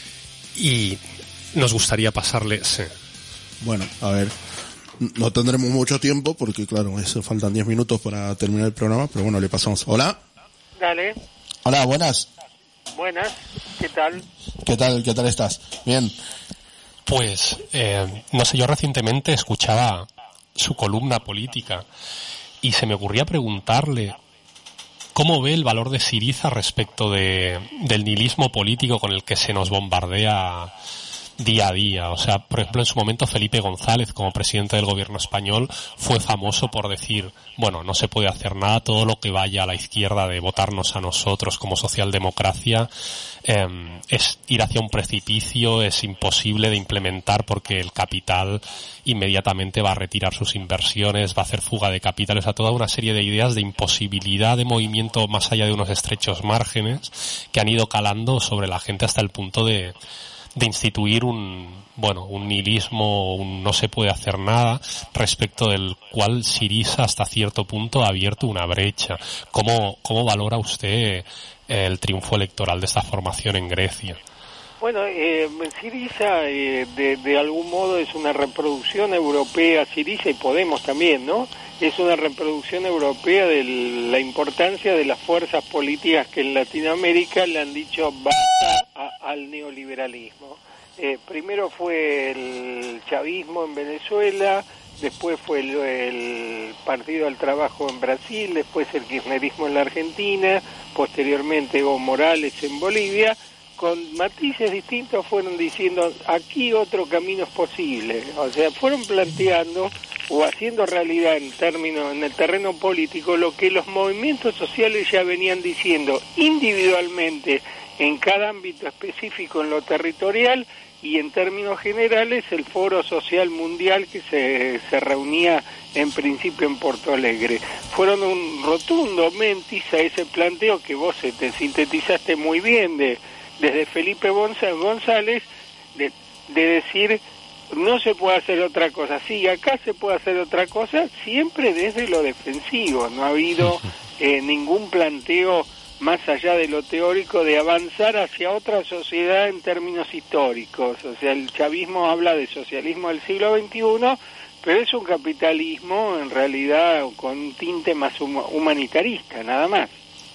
y nos gustaría pasarle... Sí. Bueno, a ver, no tendremos mucho tiempo porque, claro, eso faltan diez minutos para terminar el programa, pero bueno, le pasamos. Hola. Dale. Hola, buenas. Buenas, ¿qué tal? ¿Qué tal, qué tal estás? Bien. Pues, eh, no sé, yo recientemente escuchaba su columna política y se me ocurría preguntarle cómo ve el valor de Syriza respecto de, del nihilismo político con el que se nos bombardea día a día. O sea, por ejemplo, en su momento Felipe González, como presidente del gobierno español, fue famoso por decir, bueno, no se puede hacer nada, todo lo que vaya a la izquierda de votarnos a nosotros como socialdemocracia eh, es ir hacia un precipicio, es imposible de implementar porque el capital inmediatamente va a retirar sus inversiones, va a hacer fuga de capitales, a toda una serie de ideas de imposibilidad de movimiento más allá de unos estrechos márgenes que han ido calando sobre la gente hasta el punto de de instituir un, bueno, un nihilismo, un no se puede hacer nada, respecto del cual Syriza hasta cierto punto ha abierto una brecha. ¿Cómo, cómo valora usted el triunfo electoral de esta formación en Grecia? Bueno, eh, Syriza eh, de, de algún modo es una reproducción europea, Syriza y Podemos también, ¿no? Es una reproducción europea de la importancia de las fuerzas políticas que en Latinoamérica le han dicho basta a, al neoliberalismo. Eh, primero fue el chavismo en Venezuela, después fue el, el Partido del Trabajo en Brasil, después el kirchnerismo en la Argentina, posteriormente Evo Morales en Bolivia, con matices distintos fueron diciendo aquí otro camino es posible, o sea, fueron planteando o haciendo realidad en términos en el terreno político lo que los movimientos sociales ya venían diciendo individualmente en cada ámbito específico en lo territorial y en términos generales el Foro Social Mundial que se, se reunía en principio en Porto Alegre. Fueron un rotundo mentis a ese planteo que vos te sintetizaste muy bien de desde Felipe González de, de decir no se puede hacer otra cosa. Sí, acá se puede hacer otra cosa siempre desde lo defensivo. No ha habido eh, ningún planteo más allá de lo teórico, de avanzar hacia otra sociedad en términos históricos. O sea, el chavismo habla de socialismo del siglo veintiuno, pero es un capitalismo en realidad con un tinte más humanitarista, nada más.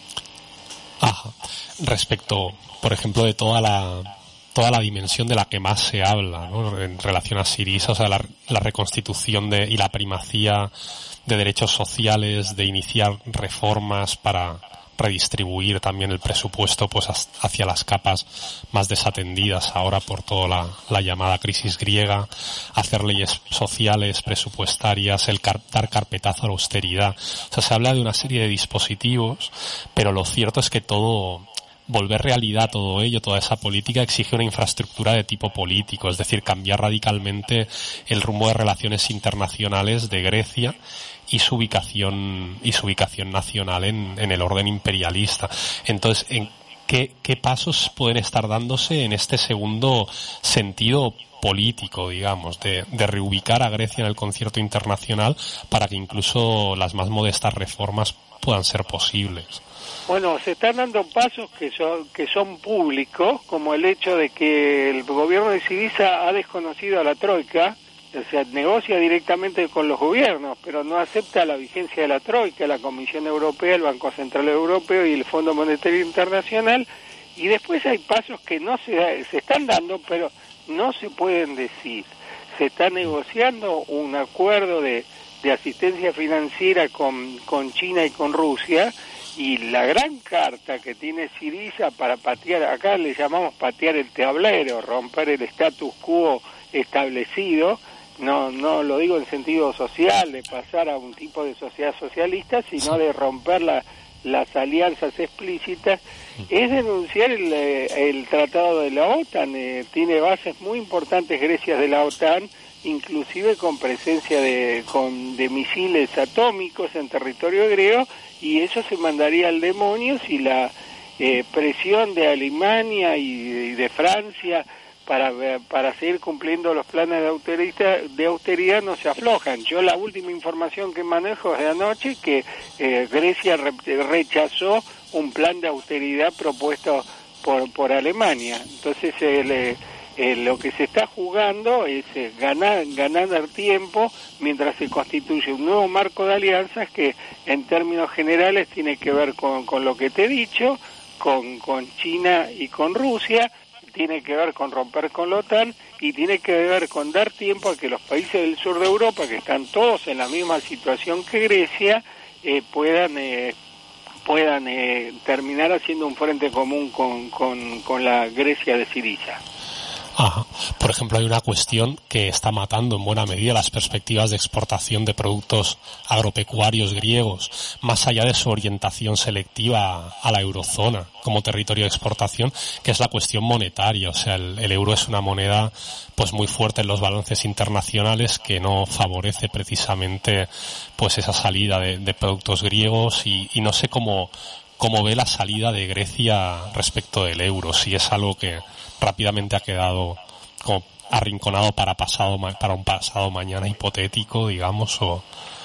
Ajá. Respecto, por ejemplo, de toda la toda la dimensión de la que más se habla, ¿no?, en relación a Syriza, o sea, la, la reconstitución de y la primacía de derechos sociales, de iniciar reformas para redistribuir también el presupuesto pues hacia las capas más desatendidas ahora por toda la, la llamada crisis griega, hacer leyes sociales, presupuestarias, el car- dar carpetazo a la austeridad. O sea, se habla de una serie de dispositivos, pero lo cierto es que todo, volver realidad todo ello, toda esa política exige una infraestructura de tipo político, es decir, cambiar radicalmente el rumbo de relaciones internacionales de Grecia y su ubicación y su ubicación nacional en, en el orden imperialista. Entonces, ¿en qué, qué pasos pueden estar dándose en este segundo sentido político, digamos, de, de reubicar a Grecia en el concierto internacional para que incluso las más modestas reformas puedan ser posibles? Bueno, se están dando pasos que son que son públicos, como el hecho de que el gobierno de Syriza ha desconocido a la Troika. O sea, negocia directamente con los gobiernos, pero no acepta la vigencia de la Troika, la Comisión Europea, el Banco Central Europeo y el Fondo Monetario Internacional, y después hay pasos que no se, se están dando, pero no se pueden decir. Se está negociando un acuerdo de, de asistencia financiera con, con China y con Rusia, y la gran carta que tiene Syriza para patear, acá le llamamos patear el tablero, romper el status quo establecido, no no lo digo en sentido social, de pasar a un tipo de sociedad socialista, sino de romper la, las alianzas explícitas, es denunciar el, el tratado de la OTAN. Eh, tiene bases muy importantes Grecia de la OTAN, inclusive con presencia de, con, de misiles atómicos en territorio griego, y eso se mandaría al demonio si la eh, presión de Alemania y, y de Francia para para seguir cumpliendo los planes de austeridad, de austeridad no se aflojan. Yo la última información que manejo es de anoche que eh, Grecia re, rechazó un plan de austeridad propuesto por por Alemania. Entonces el, eh, lo que se está jugando es eh, ganar ganar tiempo mientras se constituye un nuevo marco de alianzas que en términos generales tiene que ver con, con lo que te he dicho, con, con China y con Rusia, tiene que ver con romper con la OTAN y tiene que ver con dar tiempo a que los países del sur de Europa, que están todos en la misma situación que Grecia, eh, puedan eh, puedan eh, terminar haciendo un frente común con, con, con la Grecia de Syriza. Ajá. Por ejemplo, hay una cuestión que está matando en buena medida las perspectivas de exportación de productos agropecuarios griegos, más allá de su orientación selectiva a la eurozona como territorio de exportación, que es la cuestión monetaria. O sea, el, el euro es una moneda pues muy fuerte en los balances internacionales que no favorece precisamente pues esa salida de, de productos griegos y, y no sé cómo cómo ve la salida de Grecia respecto del euro, si es algo que rápidamente ha quedado como arrinconado para pasado para un pasado mañana hipotético, digamos, o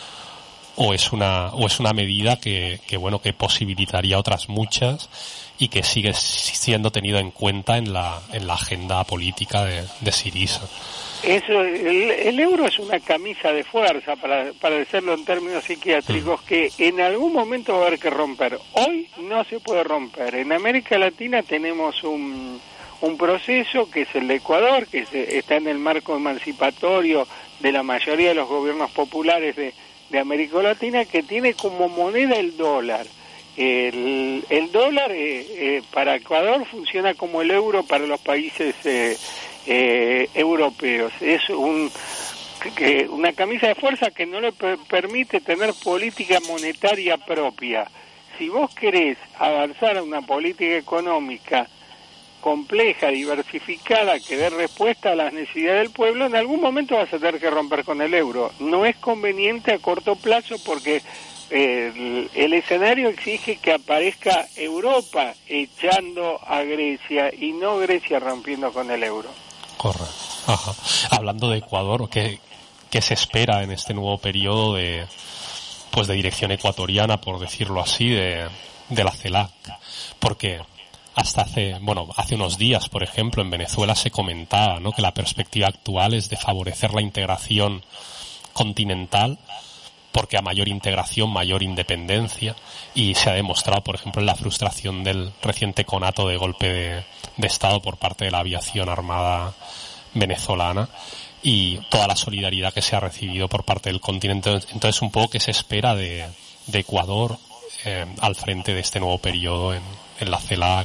o es una o es una medida que, que bueno que posibilitaría otras muchas y que sigue siendo tenido en cuenta en la en la agenda política de, de Syriza. Eso, el, el euro es una camisa de fuerza, para, para decirlo en términos psiquiátricos, que en algún momento va a haber que romper. Hoy no se puede romper. En América Latina tenemos un, un proceso que es el de Ecuador, que se, está en el marco emancipatorio de la mayoría de los gobiernos populares de, de América Latina, que tiene como moneda el dólar. el, el dólar eh, eh, para Ecuador funciona como el euro para los países eh, eh, europeos. Es un que una camisa de fuerza que no le per- permite tener política monetaria propia. Si vos querés avanzar a una política económica compleja, diversificada, que dé respuesta a las necesidades del pueblo, en algún momento vas a tener que romper con el euro. No es conveniente a corto plazo porque eh, el, el escenario exige que aparezca Europa echando a Grecia y no Grecia rompiendo con el euro. Correcto. Ajá. Hablando de Ecuador, ¿qué, qué se espera en este nuevo periodo de, pues, de dirección ecuatoriana, por decirlo así, de, de la CELAC? Porque hasta hace, bueno, hace unos días, por ejemplo, en Venezuela se comentaba, ¿no?, que la perspectiva actual es de favorecer la integración continental, porque a mayor integración, mayor independencia, y se ha demostrado, por ejemplo, en la frustración del reciente conato de golpe de, de Estado por parte de la aviación armada venezolana, y toda la solidaridad que se ha recibido por parte del continente. Entonces, un poco, ¿qué se espera de, de Ecuador eh, al frente de este nuevo periodo en, en la CELAC?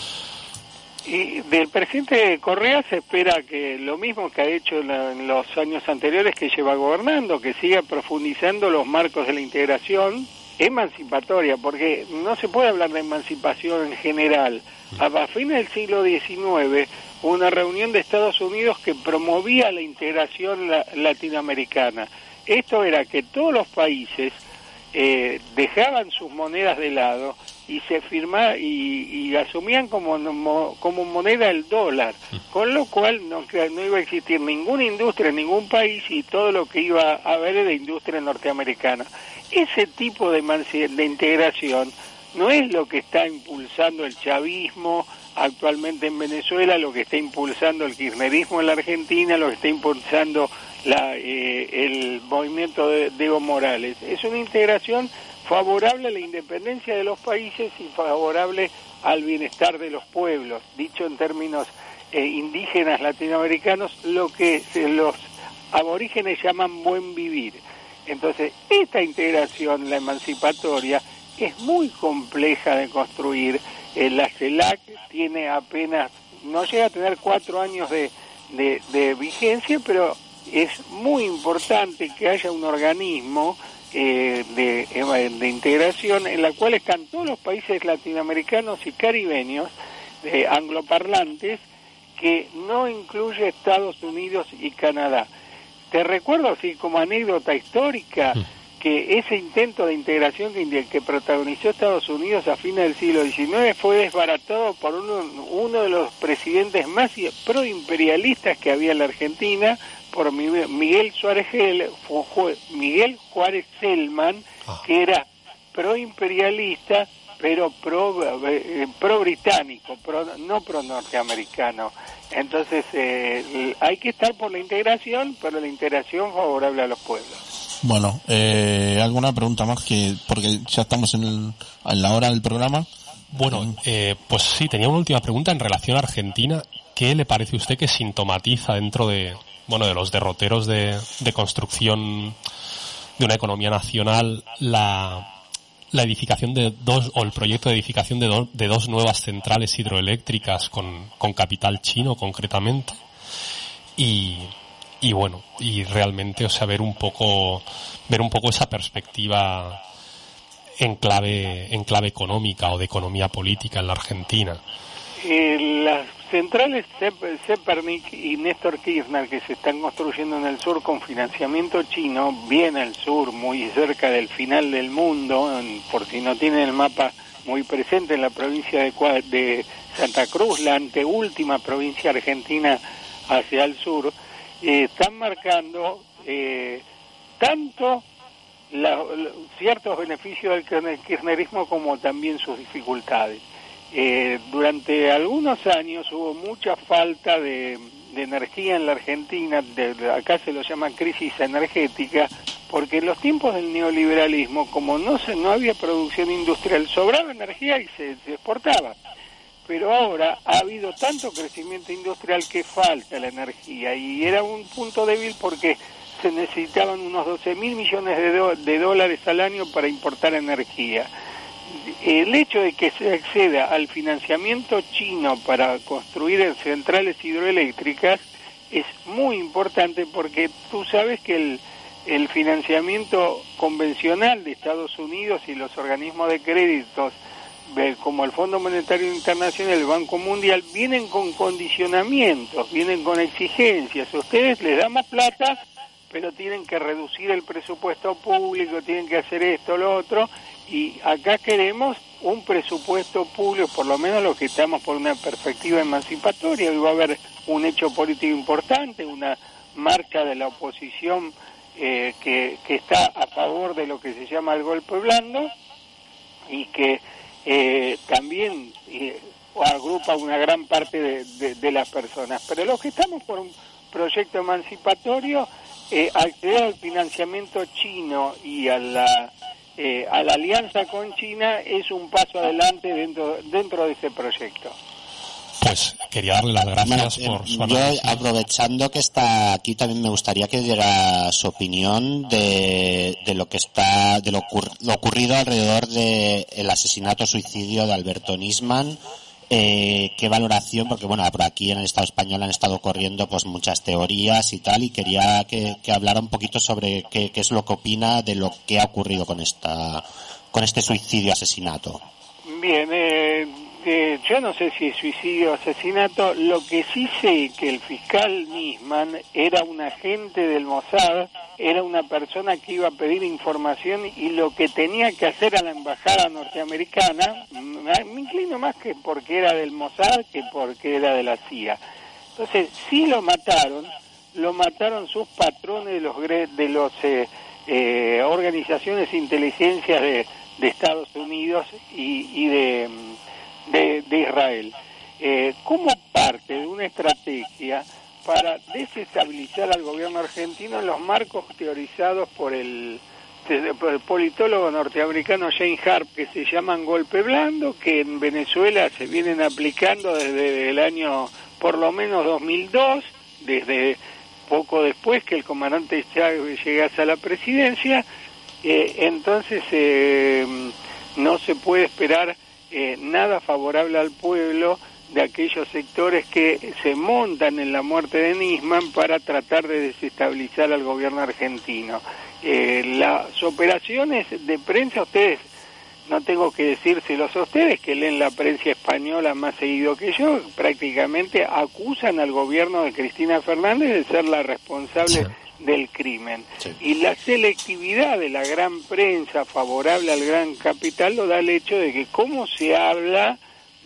Y del presidente Correa se espera que lo mismo que ha hecho en, la, en los años anteriores que lleva gobernando, que siga profundizando los marcos de la integración emancipatoria, porque no se puede hablar de emancipación en general. A fines del siglo diecinueve, una reunión de Estados Unidos que promovía la integración la, latinoamericana. Esto era que todos los países eh, dejaban sus monedas de lado y se firmaba y, y asumían como como moneda el dólar, con lo cual no, no iba a existir ninguna industria en ningún país y todo lo que iba a haber era industria norteamericana. Ese tipo de, de integración no es lo que está impulsando el chavismo actualmente en Venezuela, lo que está impulsando el kirchnerismo en la Argentina, lo que está impulsando la, eh, el movimiento de, de Evo Morales. Es una integración favorable a la independencia de los países y favorable al bienestar de los pueblos. Dicho en términos eh, indígenas latinoamericanos, lo que se, los aborígenes llaman buen vivir. Entonces, esta integración, la emancipatoria, es muy compleja de construir. Eh, la CELAC tiene apenas, no llega a tener cuatro años de, de, de vigencia, pero es muy importante que haya un organismo eh, de, de integración en la cual están todos los países latinoamericanos y caribeños, eh, angloparlantes, que no incluye Estados Unidos y Canadá. Te recuerdo, así como anécdota histórica, que ese intento de integración que, que protagonizó Estados Unidos a fines del siglo diecinueve fue desbaratado por uno, uno de los presidentes más proimperialistas que había en la Argentina, por Miguel Suárez, Miguel Juárez Selman, que era proimperialista, pero pro, eh, pro británico, pro, no pro norteamericano. Entonces eh, hay que estar por la integración, pero la integración favorable a los pueblos. Bueno, eh, ¿alguna pregunta más? Que porque ya estamos en, el, en la hora del programa. Bueno, eh, pues sí, tenía una última pregunta en relación a Argentina. ¿Qué le parece a usted que sintomatiza dentro de, bueno, de los derroteros de, de construcción de una economía nacional la la edificación de dos, o el proyecto de edificación de, do, de dos nuevas centrales hidroeléctricas con, con capital chino concretamente? Y, y bueno, y realmente, o sea, ver un poco, ver un poco esa perspectiva en clave, en clave económica o de economía política en la Argentina. Eh, las centrales Zepernik y Néstor Kirchner que se están construyendo en el sur con financiamiento chino, bien al sur, muy cerca del final del mundo, en, por si no tienen el mapa muy presente, en la provincia de, de Santa Cruz, la anteúltima provincia argentina hacia el sur, eh, están marcando eh, tanto la, la, ciertos beneficios del kirchnerismo como también sus dificultades. Eh, durante algunos años hubo mucha falta de, de energía en la Argentina, de, de, acá se lo llama crisis energética, porque en los tiempos del neoliberalismo, como no se no había producción industrial, sobraba energía y se, se exportaba. Pero ahora ha habido tanto crecimiento industrial que falta la energía, y era un punto débil porque se necesitaban unos doce mil millones de, do, de dólares al año para importar energía. el hecho de que se acceda al financiamiento chino para construir centrales hidroeléctricas es muy importante, porque tú sabes que el, el financiamiento convencional de Estados Unidos y los organismos de créditos como el Fondo Monetario Internacional, el Banco Mundial, vienen con condicionamientos, vienen con exigencias. Ustedes les damos plata, pero tienen que reducir el presupuesto público, tienen que hacer esto, lo otro, y acá queremos un presupuesto público, por lo menos los que estamos por una perspectiva emancipatoria. Hoy va a haber un hecho político importante, una marcha de la oposición eh, que, que está a favor de lo que se llama el golpe blando, y que eh, también eh, agrupa una gran parte de, de, de las personas. Pero los que estamos por un proyecto emancipatorio, eh, acceder al financiamiento chino y a la eh, a la alianza con China es un paso adelante dentro dentro de ese proyecto. Pues quería darle las gracias bueno, por su yo, análisis. aprovechando que está aquí, también me gustaría que diera su opinión de, de lo que está, de lo, ocurr, lo ocurrido alrededor de el asesinato suicidio de Alberto Nisman. Eh, qué valoración, porque bueno, por aquí en el Estado español han estado corriendo pues muchas teorías y tal, y quería que, que hablara un poquito sobre qué, qué es lo que opina de lo que ha ocurrido con esta, con este suicidio asesinato. Bien, eh, eh, yo no sé si es suicidio o asesinato. Lo que sí sé que el fiscal Nisman era un agente del Mossad, era una persona que iba a pedir información, y lo que tenía que hacer a la embajada norteamericana, me inclino más que porque era del Mossad que porque era de la C I A. Entonces, sí lo mataron, lo mataron sus patrones de los de los eh, eh, organizaciones de inteligencia de, de Estados Unidos y, y de, de, de Israel, eh, como parte de una estrategia para desestabilizar al gobierno argentino en los marcos teorizados por el, por el politólogo norteamericano Jane Harp, que se llaman golpe blando, que en Venezuela se vienen aplicando desde el año por lo menos dos mil dos, desde poco después que el comandante Chávez llegase a la presidencia. Eh, entonces eh, no se puede esperar eh, nada favorable al pueblo de aquellos sectores que se montan en la muerte de Nisman para tratar de desestabilizar al gobierno argentino. Eh, las operaciones de prensa, ustedes, no tengo que decírselos a ustedes, que leen la prensa española más seguido que yo, prácticamente acusan al gobierno de Cristina Fernández de ser la responsable sí. del crimen. Sí. Y la selectividad de la gran prensa favorable al gran capital lo da el hecho de que cómo se habla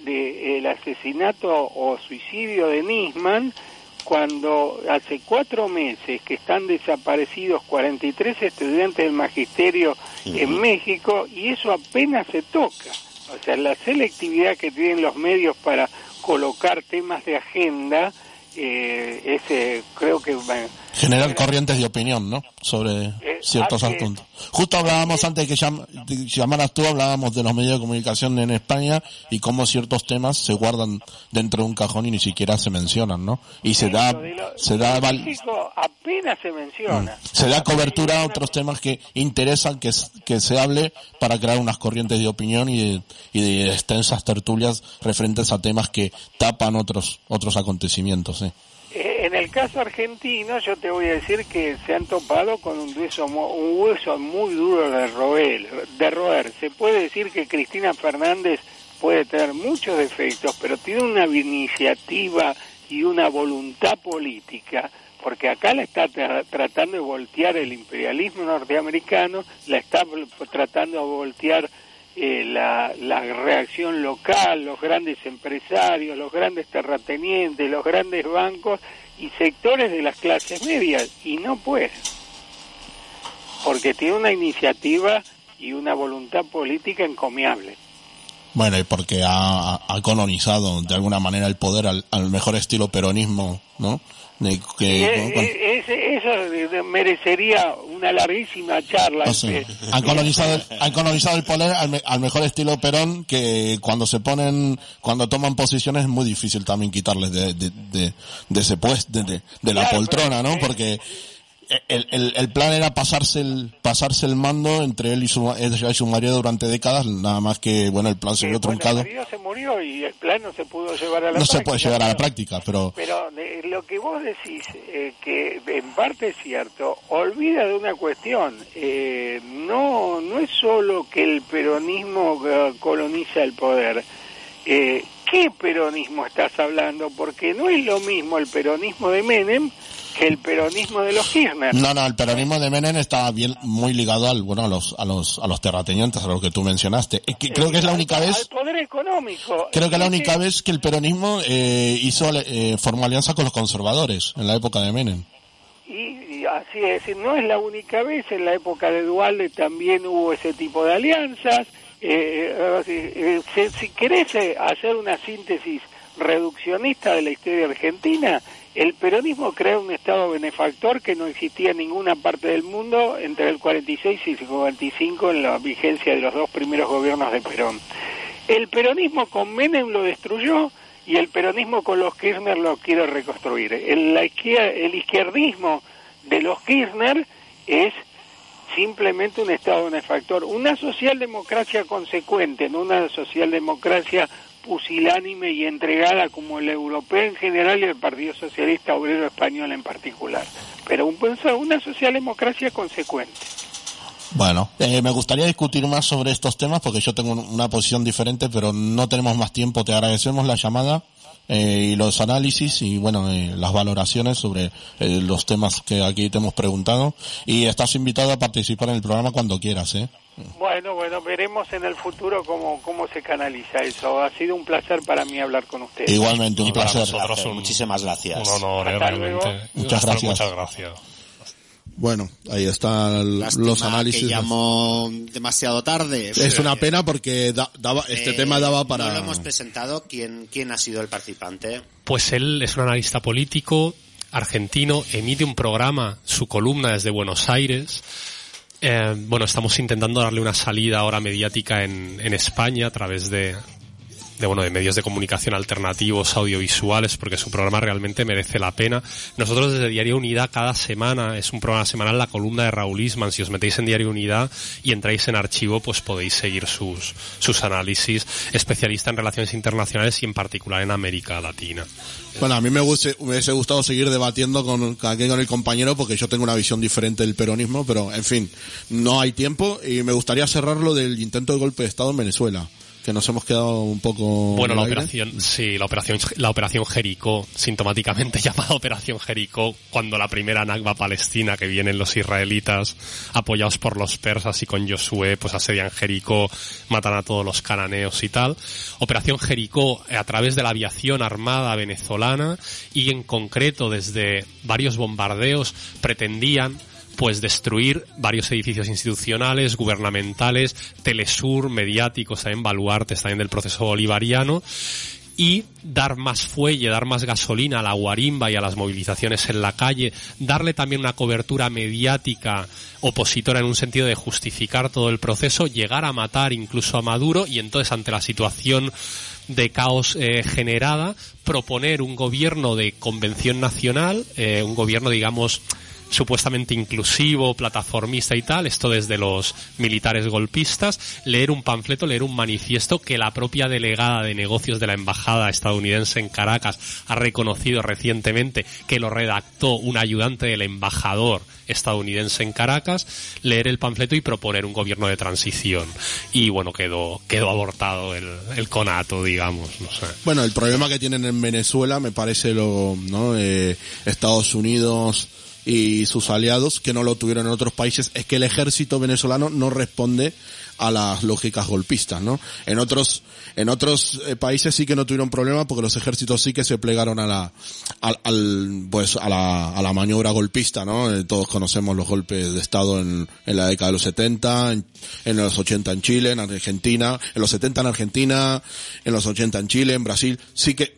del de asesinato o suicidio de Nisman, cuando hace cuatro meses que están desaparecidos cuarenta y tres estudiantes del magisterio uh-huh. en México, y eso apenas se toca. O sea, la selectividad que tienen los medios para colocar temas de agenda, eh, ese creo que... Bueno, generan corrientes de opinión, ¿no?, sobre eh, ciertos hace, asuntos. Justo hablábamos, eh, antes de que llam, de llamaras tú, hablábamos de los medios de comunicación en España y cómo ciertos temas se guardan dentro de un cajón y ni siquiera se mencionan, ¿no? Y se da... Lo, se da val... México apenas se menciona. Mm. Se da cobertura a otros temas que interesan que, que se hable para crear unas corrientes de opinión y de, y de extensas tertulias referentes a temas que tapan otros otros acontecimientos, ¿sí? En el caso argentino, yo te voy a decir que se han topado con un hueso, un hueso muy duro de roer, de roer. Se puede decir que Cristina Fernández puede tener muchos defectos, pero tiene una iniciativa y una voluntad política, porque acá la está tra- tratando de voltear el imperialismo norteamericano, la está tratando de voltear Eh, la, la reacción local, los grandes empresarios, los grandes terratenientes, los grandes bancos y sectores de las clases medias, y no puede, porque tiene una iniciativa y una voluntad política encomiable. Bueno, y porque ha, ha colonizado de alguna manera el poder al, al mejor estilo peronismo, ¿no? De que, eh, con... eh, eso merecería una larguísima charla. O sea, han colonizado, han colonizado el poder al, me, al mejor estilo Perón, que cuando se ponen, cuando toman posiciones es muy difícil también quitarles de, de, de, de ese puesto, de, de, de la claro, poltrona, ¿no? Porque el, el, el plan era pasarse el, pasarse el mando entre él y su, ella y su marido durante décadas, nada más que, bueno, el plan se vio eh, bueno, truncado. el marido se murió y el plan no se pudo llevar a la no práctica. se puede llevar a la práctica, pero... Pero eh, lo que vos decís, eh, que en parte es cierto, olvida de una cuestión, eh, no, no es solo que el peronismo eh, coloniza el poder. Eh, ¿Qué peronismo estás hablando? Porque no es lo mismo el peronismo de Menem que el peronismo de los Kirchner. No, no, el peronismo de Menem está bien, muy ligado al, bueno, a los, a los, a los terratenientes, a lo que tú mencionaste. Es que, creo que es la única vez... Al poder económico. Creo que es la única vez que el peronismo eh, hizo, eh, formó alianza con los conservadores, en la época de Menem. Y, y así es, no es la única vez, en la época de Duhalde también hubo ese tipo de alianzas. Eh, eh, si, si querés hacer una síntesis reduccionista de la historia argentina, el peronismo creó un estado benefactor que no existía en ninguna parte del mundo entre el cuarenta y seis y el cuarenta y cinco en la vigencia de los dos primeros gobiernos de Perón. El peronismo con Menem lo destruyó y el peronismo con los Kirchner lo quiere reconstruir. El, la izquier, el izquierdismo de los Kirchner es simplemente un estado benefactor. Una socialdemocracia consecuente, no una socialdemocracia pusilánime y entregada como la europea en general y el Partido Socialista Obrero Español en particular, pero un, una socialdemocracia consecuente. Bueno, eh, me gustaría discutir más sobre estos temas porque yo tengo una posición diferente, pero no tenemos más tiempo. Te agradecemos la llamada eh, y los análisis y bueno, eh, las valoraciones sobre eh, los temas que aquí te hemos preguntado, y estás invitado a participar en el programa cuando quieras, ¿eh? Bueno, bueno, veremos en el futuro cómo cómo se canaliza eso. Ha sido un placer para mí hablar con ustedes. Igualmente, un y para placer. nosotros un, muchísimas gracias. Un honor, eh, realmente. Muchas Hasta, gracias. Muchas gracias. Bueno, ahí están Lástima los análisis. que llamó demasiado tarde. Es una pena porque da, daba, este eh, tema daba para... No lo hemos presentado. ¿Quién, quién ha sido el participante? Pues él es un analista político argentino, emite un programa, su columna desde Buenos Aires. Eh, bueno, estamos intentando darle una salida ahora mediática en, en España a través de, de, bueno, de medios de comunicación alternativos, audiovisuales, porque su programa realmente merece la pena. Nosotros desde Diario Unidad cada semana, es un programa semanal, la columna de Raúl Isman. Si os metéis en Diario Unidad y entráis en archivo, pues podéis seguir sus, sus análisis. Especialista en relaciones internacionales y en particular en América Latina. Bueno, a mí me hubiese, me hubiese gustado seguir debatiendo con, aquí con el compañero porque yo tengo una visión diferente del peronismo, pero en fin, no hay tiempo y me gustaría cerrarlo del intento de golpe de Estado en Venezuela, que nos hemos quedado un poco... Bueno, la operación, sí, la operación, la operación Jericó, sintomáticamente llamada Operación Jericó, cuando la primera Nakba palestina, que vienen los israelitas apoyados por los persas y con Josué, pues asedian Jericó, matan a todos los cananeos y tal. Operación Jericó a través de la aviación armada venezolana y en concreto desde varios bombardeos pretendían pues destruir varios edificios institucionales, gubernamentales, Telesur, mediáticos, también baluartes también del proceso bolivariano, y dar más fuelle, dar más gasolina a la guarimba y a las movilizaciones en la calle, darle también una cobertura mediática opositora en un sentido de justificar todo el proceso, llegar a matar incluso a Maduro, y entonces ante la situación de caos eh, generada, proponer un gobierno de convención nacional, eh, un gobierno, digamos, supuestamente inclusivo, plataformista y tal, esto desde los militares golpistas, leer un panfleto, leer un manifiesto que la propia delegada de negocios de la embajada estadounidense en Caracas ha reconocido recientemente que lo redactó un ayudante del embajador estadounidense en Caracas, leer el panfleto y proponer un gobierno de transición. Y bueno, quedó quedó abortado el, el conato, digamos, no sé. Bueno, el problema que tienen en Venezuela me parece lo, ¿no? Eh, Estados Unidos y sus aliados, que no lo tuvieron en otros países, es que el ejército venezolano no responde a las lógicas golpistas, ¿no? En otros, en otros eh, países sí que no tuvieron problema porque los ejércitos sí que se plegaron a la, al, al pues a la, a la maniobra golpista, ¿no? Eh, todos conocemos los golpes de Estado en, en la década de los setenta, en, en los ochenta en Chile, en Argentina, en los setenta en Argentina, en los ochenta en Chile, en Brasil, sí que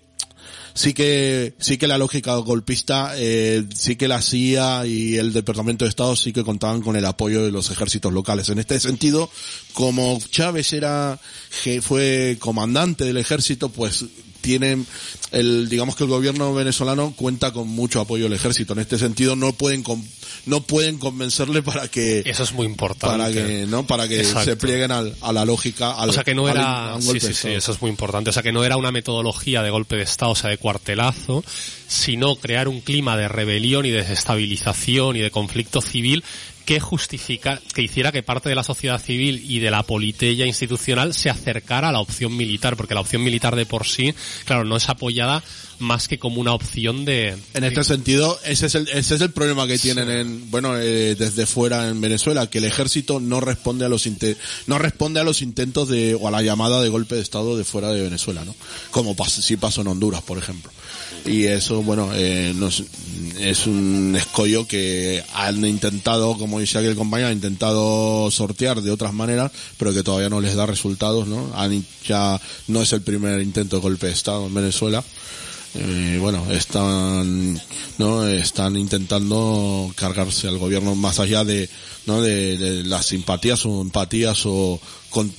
sí que sí que la lógica golpista, eh, sí que la C I A y el Departamento de Estado sí que contaban con el apoyo de los ejércitos locales. En este sentido, como Chávez era fue comandante del ejército, pues tienen el, digamos que el gobierno venezolano cuenta con mucho apoyo del ejército. En este sentido no pueden con, no pueden convencerle para que eso es muy importante, para que no para que Exacto. se plieguen al, a la lógica al, o sea que no era al, sí sí sí eso es muy importante, o sea que no era una metodología de golpe de estado, o sea de cuartelazo, sino crear un clima de rebelión y de desestabilización y de conflicto civil que justifica, que hiciera que parte de la sociedad civil y de la politeia institucional se acercara a la opción militar, porque la opción militar de por sí, claro, no es apoyada más que como una opción de... En este sentido, ese es el, ese es el problema que tienen sí. en, bueno, eh, desde fuera en Venezuela, que el ejército no responde a los inte- no responde a los intentos de, o a la llamada de golpe de estado de fuera de Venezuela, ¿no? Como pas- sí pasó en Honduras, por ejemplo. Y eso, bueno, eh, nos, es un escollo que han intentado, como dice aquí el compañero, han intentado sortear de otras maneras, pero que todavía no les da resultados, ¿no? Han, ya no es el primer intento de golpe de estado en Venezuela. Eh, bueno, están, ¿no? Están intentando cargarse al gobierno más allá de, ¿no? De, de las simpatías o empatías o, con,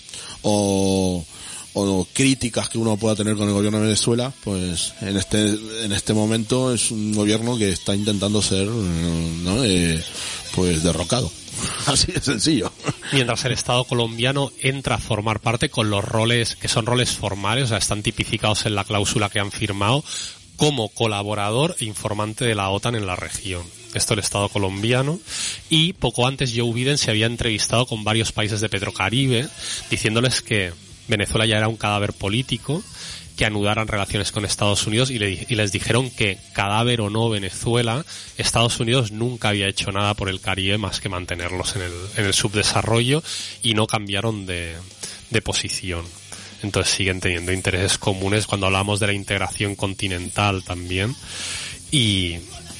o, o críticas que uno pueda tener con el gobierno de Venezuela, pues en este en este momento es un gobierno que está intentando ser, ¿no? Eh, pues derrocado. Así de sencillo. Mientras el Estado colombiano entra a formar parte con los roles que son roles formales, o sea, están tipificados en la cláusula que han firmado como colaborador e informante de la OTAN en la región. Esto el Estado colombiano. Y poco antes Joe Biden se había entrevistado con varios países de Petrocaribe diciéndoles que Venezuela ya era un cadáver político, que anudaran relaciones con Estados Unidos y, le, y les dijeron que, cadáver o no Venezuela, Estados Unidos nunca había hecho nada por el Caribe más que mantenerlos en el, en el subdesarrollo, y no cambiaron de, de posición. Entonces siguen teniendo intereses comunes cuando hablamos de la integración continental también. Y,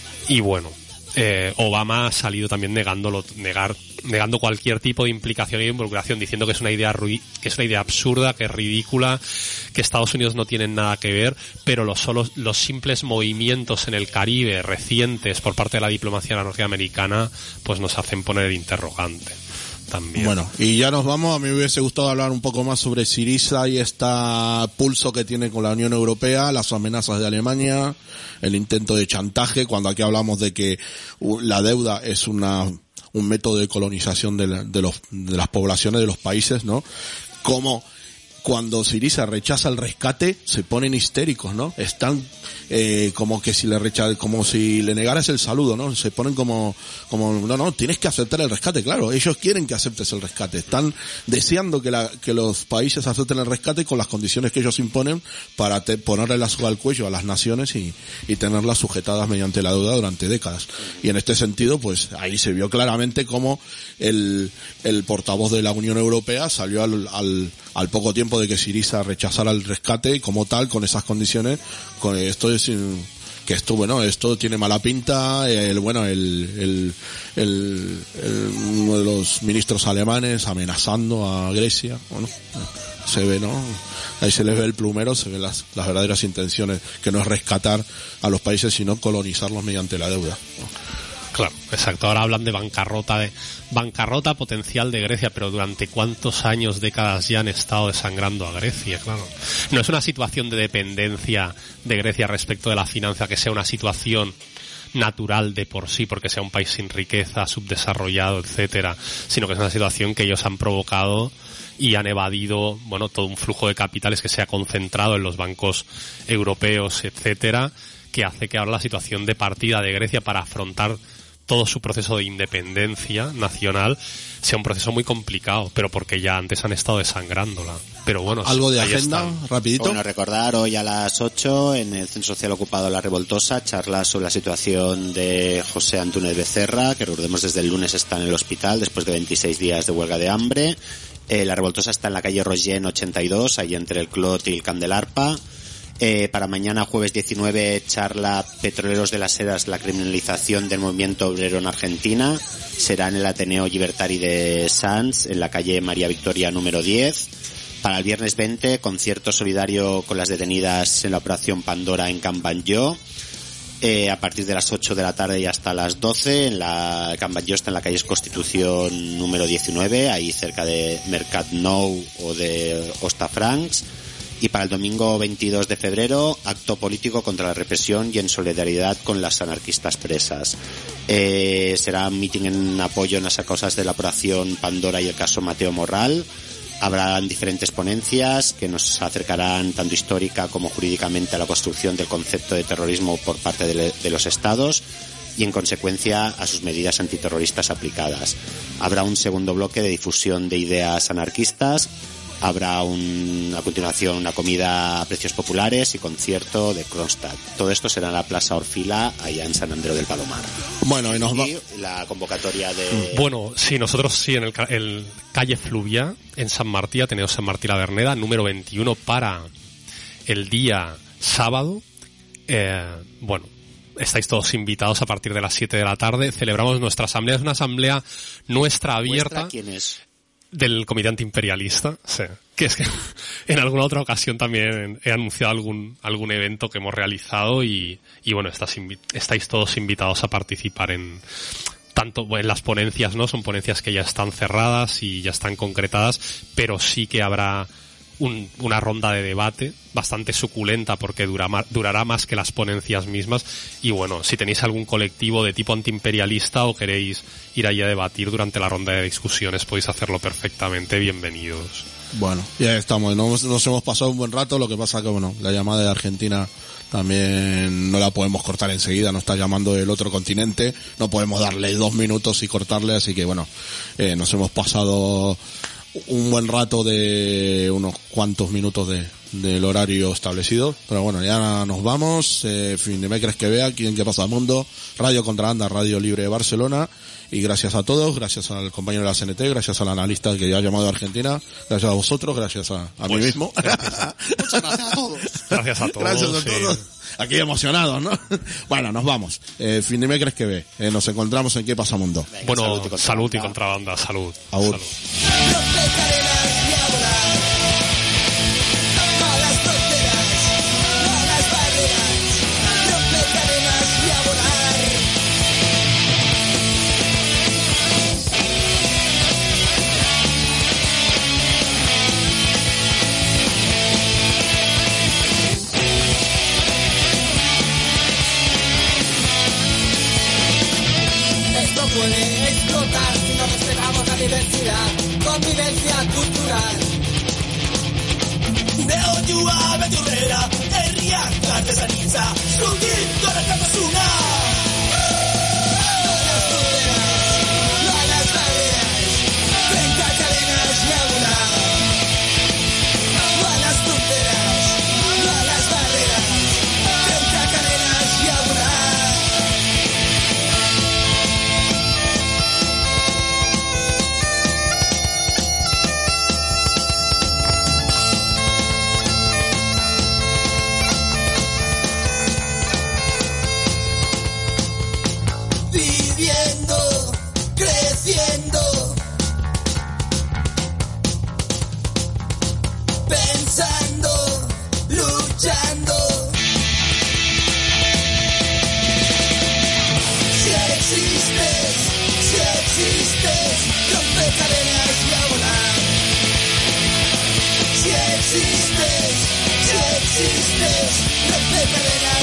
y bueno, eh, Obama ha salido también negándolo, negar, negando cualquier tipo de implicación y involucración, diciendo que es una idea ru- que es una idea absurda, que es ridícula, que Estados Unidos no tienen nada que ver, pero los solos, los simples movimientos en el Caribe recientes por parte de la diplomacia norteamericana pues nos hacen poner el interrogante también. Bueno, y ya nos vamos. A mí me hubiese gustado hablar un poco más sobre Syriza y este pulso que tiene con la Unión Europea, las amenazas de Alemania, el intento de chantaje, cuando aquí hablamos de que la deuda es una un método de colonización de, la, de los de las poblaciones de los países, ¿no? Como cuando Syriza rechaza el rescate se ponen histéricos, ¿no? Están eh, como que si le recha- como si le negaras el saludo, ¿no? Se ponen como como no, no, tienes que aceptar el rescate, claro, ellos quieren que aceptes el rescate, están deseando que la que los países acepten el rescate con las condiciones que ellos imponen para te, ponerle la soga al cuello a las naciones y y tenerlas sujetadas mediante la deuda durante décadas. Y en este sentido, pues ahí se vio claramente cómo el el portavoz de la Unión Europea salió al al al poco tiempo de que Syriza rechazara el rescate como tal, con esas condiciones, con esto es que esto, bueno, esto tiene mala pinta, el bueno, el, el, el, el uno de los ministros alemanes amenazando a Grecia, bueno, se ve, ¿no? Ahí se les ve el plumero, se ven las, las verdaderas intenciones, que no es rescatar a los países, sino colonizarlos mediante la deuda, ¿no? Claro, exacto. Ahora hablan de bancarrota, de bancarrota potencial de Grecia, pero ¿durante cuántos años, décadas ya han estado desangrando a Grecia? Claro. No es una situación de dependencia de Grecia respecto de la finanza, que sea una situación natural de por sí, porque sea un país sin riqueza, subdesarrollado, etcétera, sino que es una situación que ellos han provocado y han evadido, bueno, todo un flujo de capitales que se ha concentrado en los bancos europeos, etcétera, que hace que ahora la situación de partida de Grecia para afrontar todo su proceso de independencia nacional sea un proceso muy complicado, pero porque ya antes han estado desangrándola. Pero bueno, algo de agenda, están. Rapidito. Bueno, recordar hoy a las ocho en el Centro Social Ocupado La Revoltosa, charlas sobre la situación de José Antúnez Becerra, que recordemos desde el lunes está en el hospital después de veintiséis días de huelga de hambre. Eh, la Revoltosa está en la calle Rogén ochenta y dos, ahí entre el Clot y el Candelarpa. Eh, para mañana, jueves diecinueve, charla Petroleros de las Heras, la criminalización del movimiento obrero en Argentina. Será en el Ateneo Libertari de Sants, en la calle María Victoria número diez. Para el viernes veinte, concierto solidario con las detenidas en la operación Pandora en Can Batlló. Eh, a partir de las ocho de la tarde y hasta las doce, en la Can Batlló está en la calle Constitución número diecinueve, ahí cerca de Mercat Nou o de Hostafrancs. Y para el domingo veintidós de febrero, acto político contra la represión y en solidaridad con las anarquistas presas. Eh, será un mitin en apoyo en las causas de la operación Pandora y el caso Mateo Morral. Habrán diferentes ponencias que nos acercarán tanto histórica como jurídicamente a la construcción del concepto de terrorismo por parte de, de los estados y en consecuencia a sus medidas antiterroristas aplicadas. Habrá un segundo bloque de difusión de ideas anarquistas. Habrá un, a continuación una comida a precios populares y concierto de Kronstadt. Todo esto será en la Plaza Orfila, allá en San Andreu del Palomar. Bueno, y nos va... Y la convocatoria de... Bueno, sí, nosotros sí, en el, el calle Fluvia, en San Martí, Ateneo San Martí la Verneda, número veintiuno, para el día sábado. Eh, bueno, estáis todos invitados a partir de las siete de la tarde. Celebramos nuestra asamblea. Es una asamblea nuestra abierta. ¿Quién es? Del Comité Antiimperialista, sí. Que es que en alguna otra ocasión también he anunciado algún algún evento que hemos realizado y, y bueno, estás invi- estáis todos invitados a participar en tanto en las ponencias, ¿no? Son ponencias que ya están cerradas y ya están concretadas, pero sí que habrá un, una ronda de debate bastante suculenta porque dura ma- durará más que las ponencias mismas y bueno, si tenéis algún colectivo de tipo antiimperialista o queréis ir allí a debatir durante la ronda de discusiones podéis hacerlo perfectamente, bienvenidos. Bueno, ya estamos, nos, nos hemos pasado un buen rato, lo que pasa que bueno, la llamada de Argentina también no la podemos cortar enseguida, nos está llamando del otro continente, no podemos darle dos minutos y cortarle, así que bueno, eh, nos hemos pasado un buen rato de unos cuantos minutos de del horario establecido, pero bueno, ya nos vamos. eh, fin de me crees que vea aquí en Qué Pasa al Mundo, Radio Contrabanda, Radio Libre de Barcelona, y gracias a todos, gracias al compañero de la C N T, gracias al analista que ya ha llamado a Argentina, gracias a vosotros, gracias a, a Pues, mí mismo. Gracias. Muchas gracias a todos. Gracias a todos. Gracias a sí. todos. Aquí emocionados, ¿no? Bueno, nos vamos. Eh, fin de me crees que ve. Eh, nos encontramos en Qué Pasa Mundo. Venga, Bueno, salud y contrabanda. salud y contrabanda, salud. Agur. Salud. Rompe cadenas y a volar. No las fronteras, no las barreras. Rompe cadenas y a volar. Esto puede explotar si no respetamos la diversidad. Convivencia cultural. Neoyua beturrera, herriak artesanitza, zutik dorakamazuna. No a las fronteras, no a las barreras, trenca cadenas y a volar. No a las fronteras, no a las barreras, trenca cadenas y a volar. Viviendo, creciendo, pensando, luchando. Si existes, si existes, rompe cadenas y a volar. Si existes, si existes, rompe cadenas